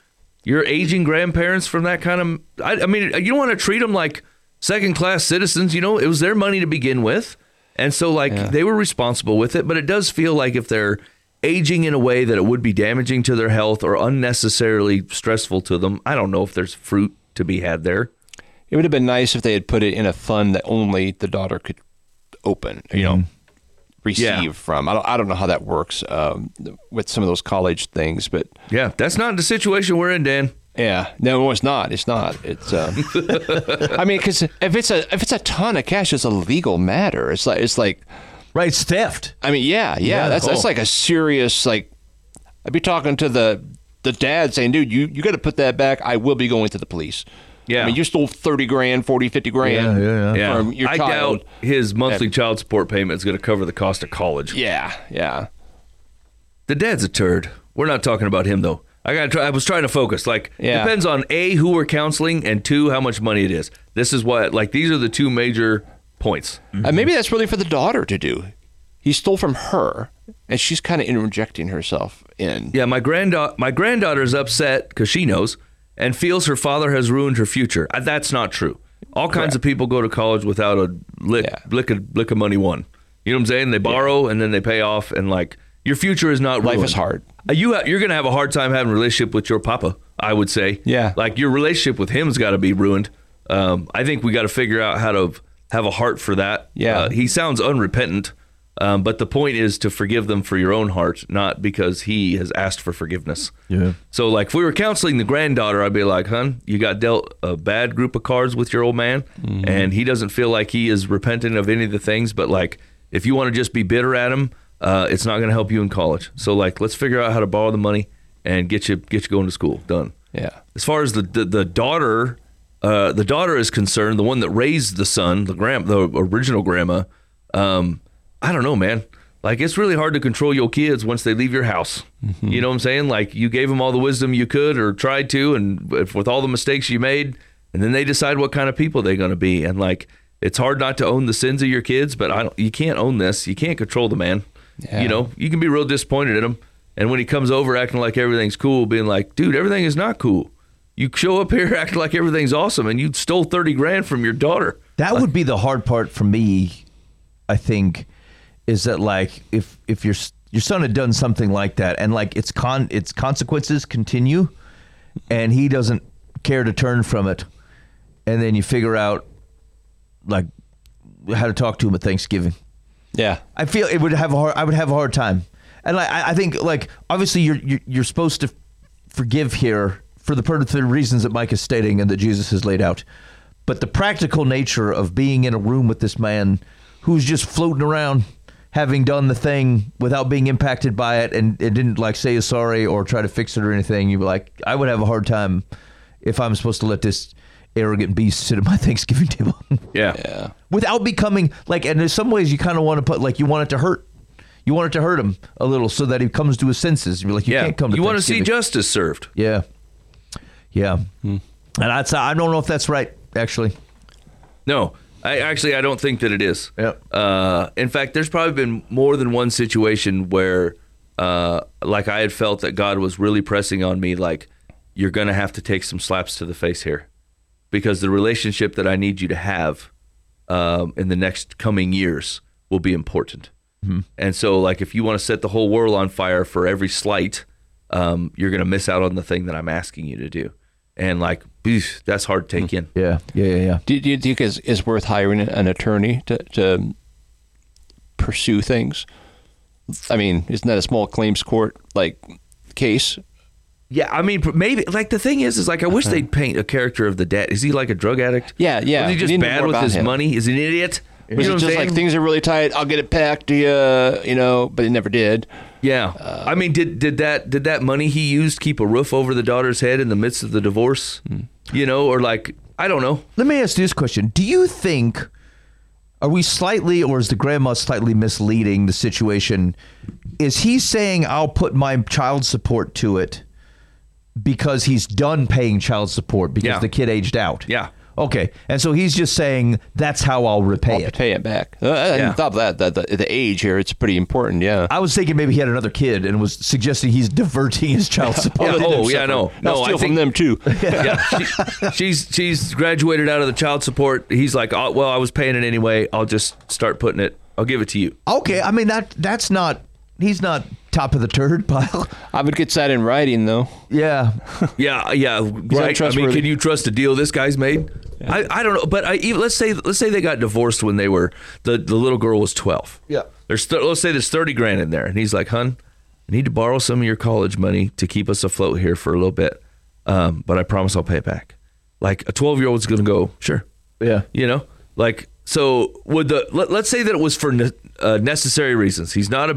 your aging grandparents from that kind of. I mean, you don't want to treat them like second-class citizens. It was their money to begin with, and so they were responsible with it. But it does feel like if they're aging in a way that it would be damaging to their health or unnecessarily stressful to them, I don't know if there's fruit to be had there. It would have been nice if they had put it in a fund that only the daughter could open, receive from. I don't know how that works with some of those college things, but yeah, that's not the situation we're in, Dan. Yeah, no, it's not. It's not. It's. I mean, because if it's a ton of cash, it's a legal matter. It's like. Right, it's theft. I mean, yeah. That's like a serious I'd be talking to the dad saying, dude, you got to put that back. I will be going to the police. Yeah. I mean, you stole 30 grand, 40, 50 grand from your I child. doubt his monthly child support payment is going to cover the cost of college. Yeah. The dad's a turd. We're not talking about him, though. I was trying to focus. Depends on A, who we're counseling, and 2, how much money it is. This is what, these are the 2 major points. Maybe that's really for the daughter to do. He stole from her, and she's kind of interjecting herself in. Yeah, my granddaughter's upset because she knows and feels her father has ruined her future. That's not true. All kinds of people go to college without a lick of money won. You know what I'm saying? They borrow and then they pay off, and your future is not ruined. Life is hard. You're going to have a hard time having a relationship with your papa, I would say. Yeah. Your relationship with him's got to be ruined. I think we got to figure out how to have a heart for that. Yeah. He sounds unrepentant, but the point is to forgive them for your own heart, not because he has asked for forgiveness. Yeah. So, if we were counseling the granddaughter, I'd be like, hon, you got dealt a bad group of cards with your old man, and he doesn't feel like he is repentant of any of the things, but, if you want to just be bitter at him, it's not going to help you in college. So, let's figure out how to borrow the money and get you going to school. Done. Yeah. As far as the daughter... the daughter is concerned, the one that raised the son, the original grandma. I don't know, man. It's really hard to control your kids once they leave your house. Mm-hmm. You know what I'm saying? You gave them all the wisdom you could or tried to, and with all the mistakes you made, and then they decide what kind of people they're going to be. And it's hard not to own the sins of your kids, but you can't own this. You can't control the man. Yeah. You can be real disappointed in him. And when he comes over acting like everything's cool, being like, dude, everything is not cool. You show up here acting like everything's awesome, and you stole 30 grand from your daughter. That would be the hard part for me, I think, is that if your son had done something like that, and its consequences continue, and he doesn't care to turn from it, and then you figure out how to talk to him at Thanksgiving. Yeah, I feel I would have a hard time, and I think obviously you're supposed to forgive here for the reasons that Mike is stating and that Jesus has laid out. But the practical nature of being in a room with this man who's just floating around, having done the thing without being impacted by it, and it didn't say sorry or try to fix it or anything, you'd be I would have a hard time if I'm supposed to let this arrogant beast sit at my Thanksgiving table. Yeah. Without becoming and in some ways you kind of want to put you want it to hurt. You want it to hurt him a little so that he comes to his senses. You're you can't come to You want to Thanksgiving. see justice served. Yeah. And I don't know if that's right, actually. No, I don't think that it is. Yeah. In fact, there's probably been more than one situation where, I had felt that God was really pressing on me, you're going to have to take some slaps to the face here, because the relationship that I need you to have in the next coming years will be important. Mm-hmm. And so, if you want to set the whole world on fire for every slight, you're going to miss out on the thing that I'm asking you to do. And that's hard to take in. Yeah. Do you think it's worth hiring an attorney to pursue things? I mean, isn't that a small claims court case? Yeah, I mean, maybe the thing is I wish they'd paint a character of the dad. Is he a drug addict? Yeah. Is he just bad with his money? Is he an idiot? Was it just things are really tight? I'll get it packed to you, but he never did. Yeah, I mean, did that money he used keep a roof over the daughter's head in the midst of the divorce? Or I don't know. Let me ask you this question: do you think, are we slightly, or is the grandma slightly misleading the situation? Is he saying I'll put my child support to it because he's done paying child support because the kid aged out? Yeah. Okay. And so he's just saying that's how I'll repay I'll it. pay it back. On top of that, the age here, it's pretty important. Yeah. I was thinking maybe he had another kid and was suggesting he's diverting his child support. I'll steal from them too. She's graduated out of the child support. He's like, oh, well, I was paying it anyway. I'll just start putting it. I'll give it to you. Okay. I mean, that's not, he's not top of the turd pile. I would get that in writing, though. Yeah. Yeah, right. I mean, can you trust a deal this guy's made? Yeah. I don't know, but let's say they got divorced when they were the little girl was 12. Yeah. Let's say there's $30,000 in there, and he's like, "Hun, I need to borrow some of your college money to keep us afloat here for a little bit, but I promise I'll pay it back." Like a 12-year-old's going to go, "Sure." Yeah. Like so. Let's say that it was for necessary reasons. He's not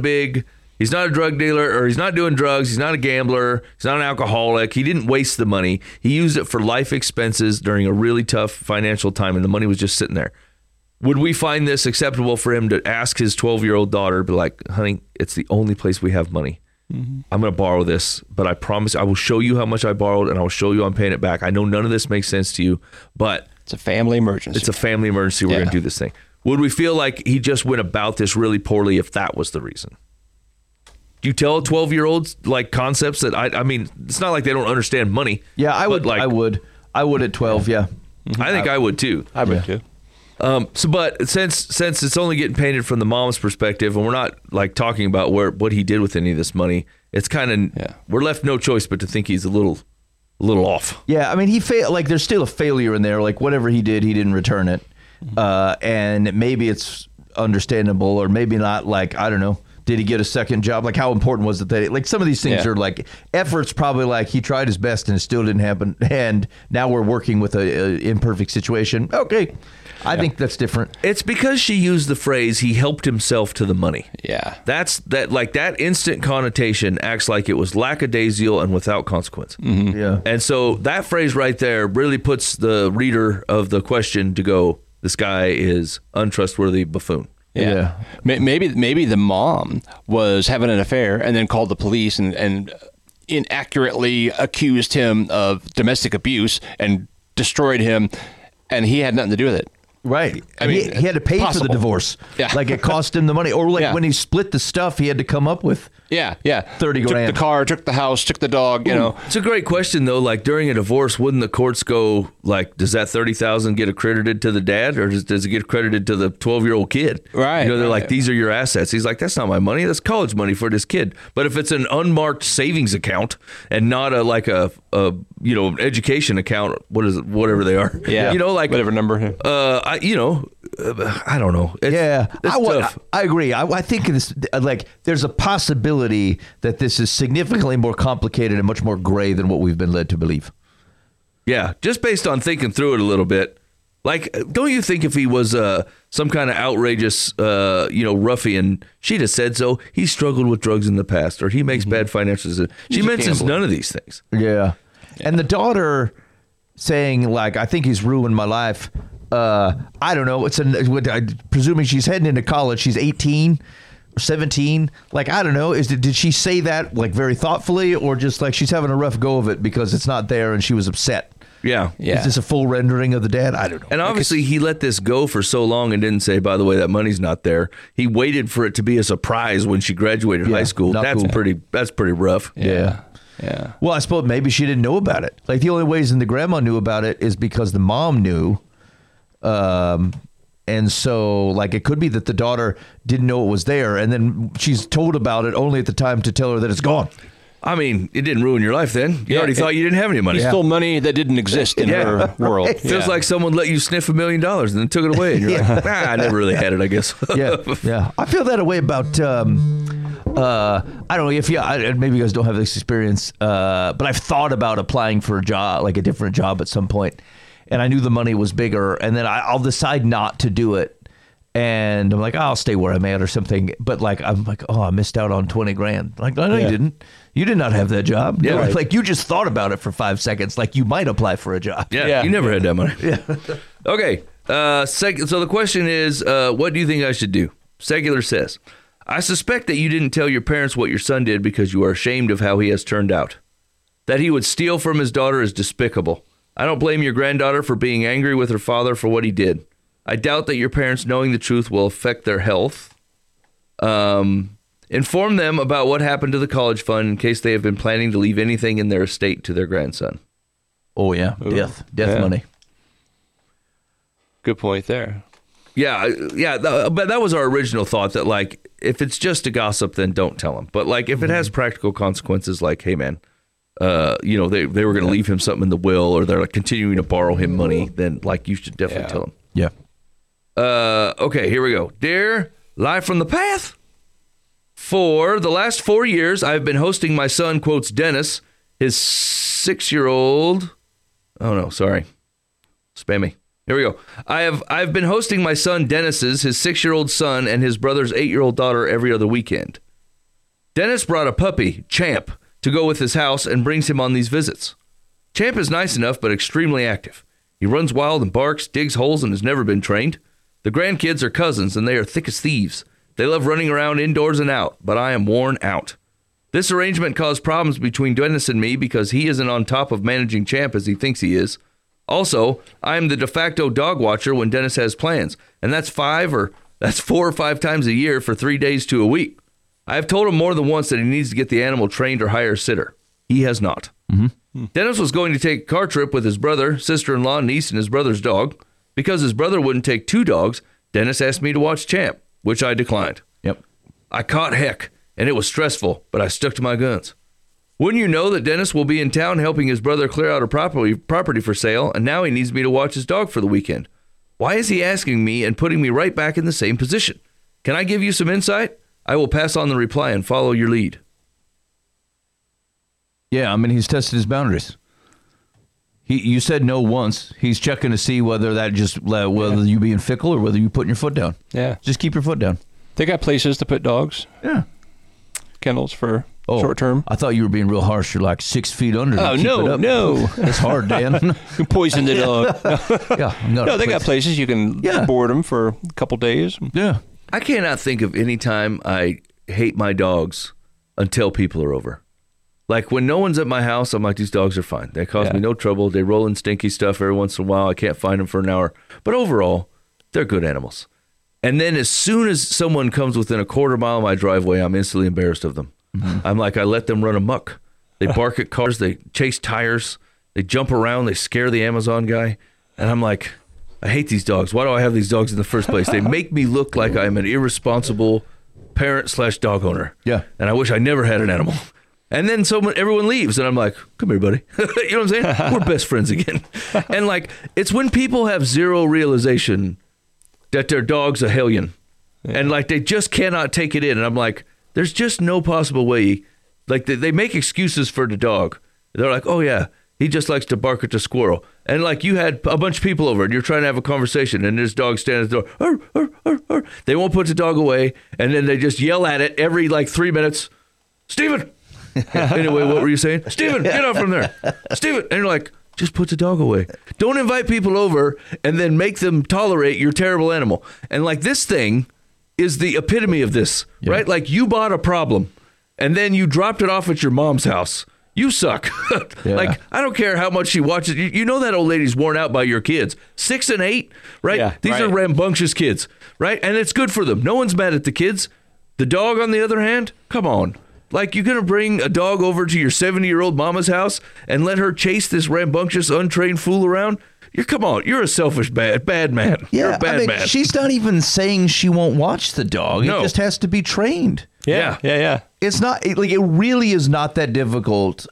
a drug dealer, or he's not doing drugs. He's not a gambler. He's not an alcoholic. He didn't waste the money. He used it for life expenses during a really tough financial time, and the money was just sitting there. Would we find this acceptable for him to ask his 12-year-old daughter, be like, "Honey, it's the only place we have money. Mm-hmm. I'm going to borrow this, but I promise I will show you how much I borrowed, and I will show you I'm paying it back. I know none of this makes sense to you, but it's a family emergency. We're going to do this thing." Would we feel like he just went about this really poorly if that was the reason? Do you tell 12-year-olds like concepts that I mean, it's not like they don't understand money. Yeah, I would. I would at 12. Yeah, I think I would too. I would too. But since it's only getting painted from the mom's perspective, and we're not like talking about what he did with any of this money, it's kind of we're left no choice but to think he's a little off. Yeah, I mean, he failed. Like, there's still a failure in there. Like, whatever he did, he didn't return it, and maybe it's understandable, or maybe not. Like, I don't know. Did he get a second job? Like, how important was it that, like, some of these things are like, effort's probably like he tried his best and it still didn't happen. And now we're working with a imperfect situation. Okay. I think that's different. It's because she used the phrase, he helped himself to the money. Yeah. That instant connotation acts like it was lackadaisical and without consequence. Mm-hmm. Yeah. And so that phrase right there really puts the reader of the question to go, this guy is untrustworthy buffoon. Yeah. Maybe the mom was having an affair and then called the police and inaccurately accused him of domestic abuse and destroyed him, and he had nothing to do with it. Right. I mean, he had to pay for the divorce. Yeah. Like, it cost him the money. Or like when he split the stuff, he had to come up with $30,000. Took the car, took the house, took the dog, It's a great question, though. Like, during a divorce, wouldn't the courts go, like, does that $30,000 get accredited to the dad, or does it get accredited to the 12-year-old kid? Right. They're like, these are your assets. He's like, that's not my money. That's college money for this kid. But if it's an unmarked savings account and not an education account, whatever they are. Yeah. Whatever number. I don't know. It's tough. I agree. I think this, like, there's a possibility that this is significantly more complicated and much more gray than what we've been led to believe. Yeah, just based on thinking through it a little bit. Like, don't you think if he was some kind of outrageous, ruffian, she'd have said so? He struggled with drugs in the past, or he makes bad financial decisions. She mentions none of these things. Yeah. And the daughter saying, like, I think he's ruined my life. I don't know. Presuming she's heading into college. She's 18 or 17. Like, I don't know. Did she say that, like, very thoughtfully, or just like she's having a rough go of it because it's not there and she was upset? Yeah. Is this a full rendering of the dad? I don't know. And obviously he let this go for so long and didn't say, by the way, that money's not there. He waited for it to be a surprise when she graduated high school. That's cool. That's pretty rough. Yeah. Yeah. Well, I suppose maybe she didn't know about it. Like, the only reason the grandma knew about it is because the mom knew. And so, like, it could be that the daughter didn't know it was there, and then she's told about it only at the time to tell her that it's gone. I mean, it didn't ruin your life then. You already thought you didn't have any money. You stole money that didn't exist in her world. It feels like someone let you sniff $1 million and then took it away. And you're like, I never really had it, I guess. Yeah. I feel that way about, I don't know if maybe you guys don't have this experience, but I've thought about applying for a job, like a different job at some point. And I knew the money was bigger, and then I'll decide not to do it. And I'm like, I'll stay where I'm at or something. But like, I'm like, I missed out on $20,000. Like, no, you didn't. You did not have that job. Yeah, right. Like, you just thought about it for 5 seconds. Like, you might apply for a job. Yeah. You never had that money. Yeah. Okay. So the question is, what do you think I should do? Secular says, I suspect that you didn't tell your parents what your son did because you are ashamed of how he has turned out. That he would steal from his daughter is despicable. I don't blame your granddaughter for being angry with her father for what he did. I doubt that your parents knowing the truth will affect their health. Inform them about what happened to the college fund in case they have been planning to leave anything in their estate to their grandson. Oh, yeah. Death money. Good point there. Yeah, but that was our original thought, that like if it's just a gossip, then don't tell him. But like if it has practical consequences, like, hey man, they were going to leave him something in the will, or they're like continuing to borrow him money, then like you should definitely tell him. Yeah. Okay, here we go. Dear Live from the Path, for the last 4 years, I've been hosting my son, quotes Dennis, his 6-year-old. Oh no, sorry, spammy. Here we go. I've been hosting my son Dennis's, his 6-year-old son, and his brother's 8-year-old daughter every other weekend. Dennis brought a puppy, Champ, to go with his house and brings him on these visits. Champ is nice enough, but extremely active. He runs wild and barks, digs holes, and has never been trained. The grandkids are cousins, and they are thick as thieves. They love running around indoors and out, but I am worn out. This arrangement caused problems between Dennis and me because he isn't on top of managing Champ as he thinks he is. Also, I am the de facto dog watcher when Dennis has plans, and that's 4 or 5 times a year for 3 days to a week. I have told him more than once that he needs to get the animal trained or hire a sitter. He has not. Mm-hmm. Dennis was going to take a car trip with his brother, sister-in-law, niece, and his brother's dog. Because his brother wouldn't take 2 dogs, Dennis asked me to watch Champ, which I declined. Yep. I caught heck, and it was stressful, but I stuck to my guns. Wouldn't you know that Dennis will be in town helping his brother clear out a property for sale, and now he needs me to watch his dog for the weekend? Why is he asking me and putting me right back in the same position? Can I give you some insight? I will pass on the reply and follow your lead. Yeah, I mean, he's tested his boundaries. You said no once. He's checking to see whether you being fickle or whether you putting your foot down. Yeah. Just keep your foot down. They got places to put dogs. Yeah. Kennels for short term. I thought you were being real harsh. You're like 6 feet under. Oh, keep it up. no. That's hard, Dan. You poison the dog. Yeah. They got places you can board them for a couple days. Yeah. I cannot think of any time I hate my dogs until people are over. Like when no one's at my house, I'm like, these dogs are fine. They cause me no trouble. They roll in stinky stuff every once in a while. I can't find them for an hour. But overall, they're good animals. And then as soon as someone comes within a quarter mile of my driveway, I'm instantly embarrassed of them. Mm-hmm. I'm like, I let them run amok. They bark at cars. They chase tires. They jump around. They scare the Amazon guy. And I'm like, I hate these dogs. Why do I have these dogs in the first place? They make me look like I'm an irresponsible parent/dog owner. Yeah. And I wish I never had an animal. And then everyone leaves, and I'm like, come here, buddy. You know what I'm saying? We're best friends again. And like, it's when people have zero realization that their dog's a hellion. Yeah. And like, they just cannot take it in. And I'm like, there's just no possible way. Like, they make excuses for the dog. They're like, oh yeah, he just likes to bark at the squirrel. And like, you had a bunch of people over, and you're trying to have a conversation, and this dog standing at the door. Arr, arr, arr, arr. They won't put the dog away, and then they just yell at it every like 3 minutes. Steven! Anyway, what were you saying? Steven, get out from there. Steven. And you're like, just put the dog away. Don't invite people over and then make them tolerate your terrible animal. And like, this thing is the epitome of this, right? Like, you bought a problem and then you dropped it off at your mom's house. You suck. Like, I don't care how much she watches. You know that old lady's worn out by your kids. 6 and 8, right? Yeah, These are rambunctious kids, right? And it's good for them. No one's mad at the kids. The dog, on the other hand, come on. Like, you're going to bring a dog over to your 70-year-old mama's house and let her chase this rambunctious, untrained fool around? You're a selfish, bad man. Yeah, you're a bad man. She's not even saying she won't watch the dog. No. It just has to be trained. Yeah. It's not, it really is not that difficult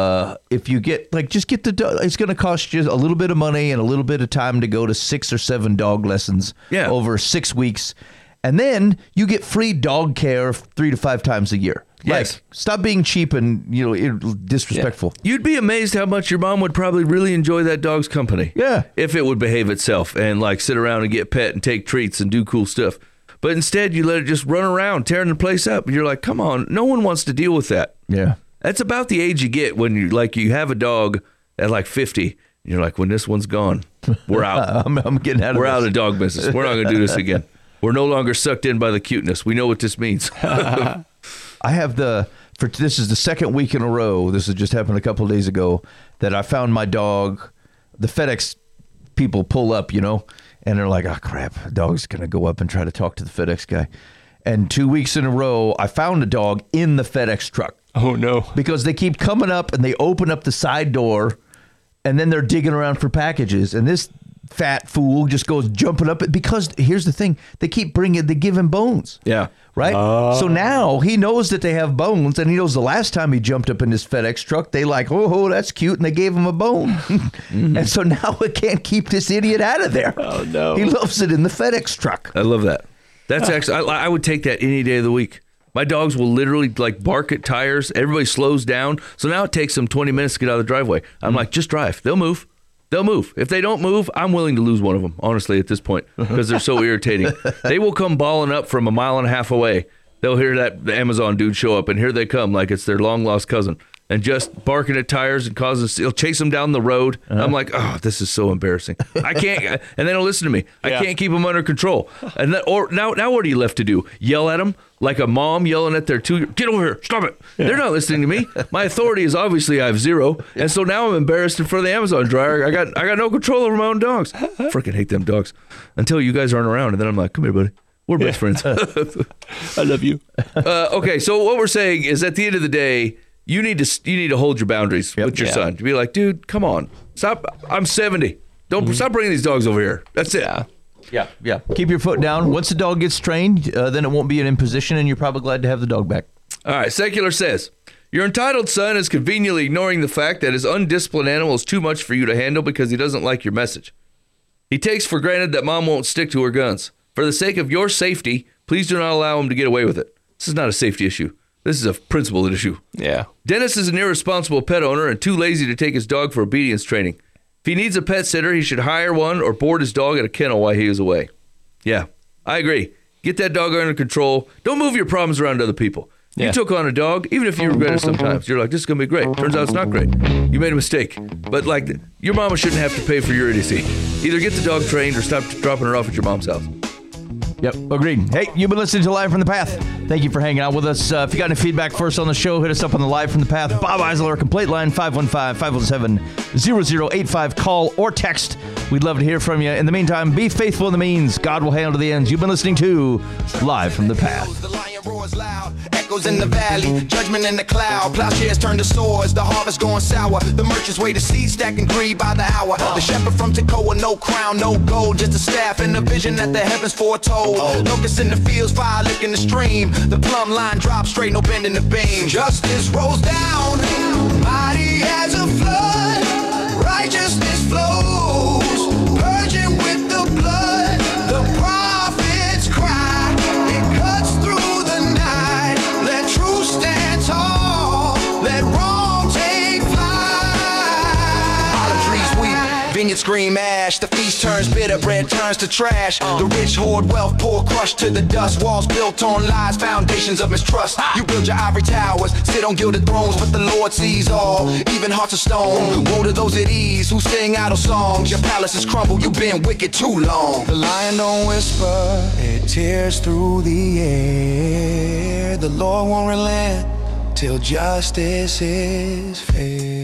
if you just get the dog. It's going to cost you a little bit of money and a little bit of time to go to 6 or 7 dog lessons over 6 weeks. And then you get free dog care 3 to 5 times a year. Yes. Like, stop being cheap and disrespectful. You'd be amazed how much your mom would probably really enjoy that dog's company. Yeah. If it would behave itself and like sit around and get pet and take treats and do cool stuff. But instead you let it just run around tearing the place up. And you're like, come on, no one wants to deal with that. Yeah. That's about the age you get when you have a dog at like 50. And you're like, when this one's gone, we're out. I'm getting out of We're this. out of dog business. We're not going to do this again. We're no longer sucked in by the cuteness. We know what this means. I have this is the second week in a row. This has just happened a couple of days ago that I found my dog the FedEx people pull up, and they're like, oh, crap, a dog's going to go up and try to talk to the FedEx guy. And 2 weeks in a row, I found a dog in the FedEx truck. Oh, no. Because they keep coming up and they open up the side door and then they're digging around for packages. And this fat fool just goes jumping up. Because here's the thing. They give him bones. Yeah. Right? So now he knows that they have bones, and he knows the last time he jumped up in this FedEx truck, they like, oh, that's cute, and they gave him a bone. And so now we can't keep this idiot out of there. Oh, no. He loves it in the FedEx truck. I love that. That's actually, I would take that any day of the week. My dogs will literally like bark at tires. Everybody slows down. So now it takes them 20 minutes to get out of the driveway. I'm like, just drive. They'll move. They'll move. If they don't move, I'm willing to lose one of them, honestly, at this point, because they're so irritating. They will come balling up from 1.5 miles away. They'll hear the Amazon dude show up, and here they come like it's their long-lost cousin, and just barking at tires and he'll chase them down the road. I'm like, oh, this is so embarrassing. I can't, and they don't listen to me. I can't keep them under control. And now what are you left to do? Yell at them like a mom yelling at their get over here, stop it. Yeah. They're not listening to me. My authority is obviously I have zero, and so now I'm embarrassed in front of the Amazon driver. I got no control over my own dogs. I freaking hate them dogs until you guys aren't around, and then I'm like, come here, buddy. We're best friends. I love you. Okay, so what we're saying is, at the end of the day, you need to hold your boundaries with your son. To be like, dude, come on, stop. I'm 70. Don't stop bringing these dogs over here. That's it. Yeah. Keep your foot down. Once the dog gets trained, then it won't be an imposition, and you're probably glad to have the dog back. All right. Secular says, your entitled son is conveniently ignoring the fact that his undisciplined animal is too much for you to handle because he doesn't like your message. He takes for granted that mom won't stick to her guns. For the sake of your safety, please do not allow him to get away with it. This is not a safety issue. This is a principled issue. Yeah. Dennis is an irresponsible pet owner and too lazy to take his dog for obedience training. If he needs a pet sitter, he should hire one or board his dog at a kennel while he is away. Yeah, I agree. Get that dog under control. Don't move your problems around to other people. You took on a dog, even if you regret it sometimes. You're like, this is going to be great. Turns out it's not great. You made a mistake. But like, your mama shouldn't have to pay for your idiocy. Either get the dog trained or stop dropping her off at your mom's house. Yep, agreed. Hey, you've been listening to Live from the Path. Thank you for hanging out with us. If you got any feedback for us on the show, hit us up on the Live from the Path Bob Eisler complaint line, 515-517-0085. Call or text. We'd love to hear from you. In the meantime, be faithful in the means. God will handle the ends. You've been listening to Live from the Path. The lion roars loud, echoes in the valley, judgment in the cloud, plowshares turn to swords, the harvest going sour, the merchants wait to see, stacking greed by the hour, the shepherd from Tekoa, no crown, no gold, just a staff and a vision that the heavens foretold, locusts in the fields, fire licking the stream, the plumb line drops straight, no bend in the beam, justice rolls down, mighty as a flood, righteousness flows, purging with the blood, the prophets cry, it cuts through the night, let truth stand tall, let wrong take flight. Olive trees weep, vineyards scream ash, the feast turns bitter, bread turns to trash, the rich hoard wealth, poor crushed to the dust, walls built on lies, foundations of mistrust, you build your ivory towers, sit on gilded thrones, but the Lord sees all, even hearts of stone, woe to those at ease who sing idle songs, your palaces crumble, you've been wicked too long. The lion don't whisper, it tears through the air, the Lord won't relent till justice is fair.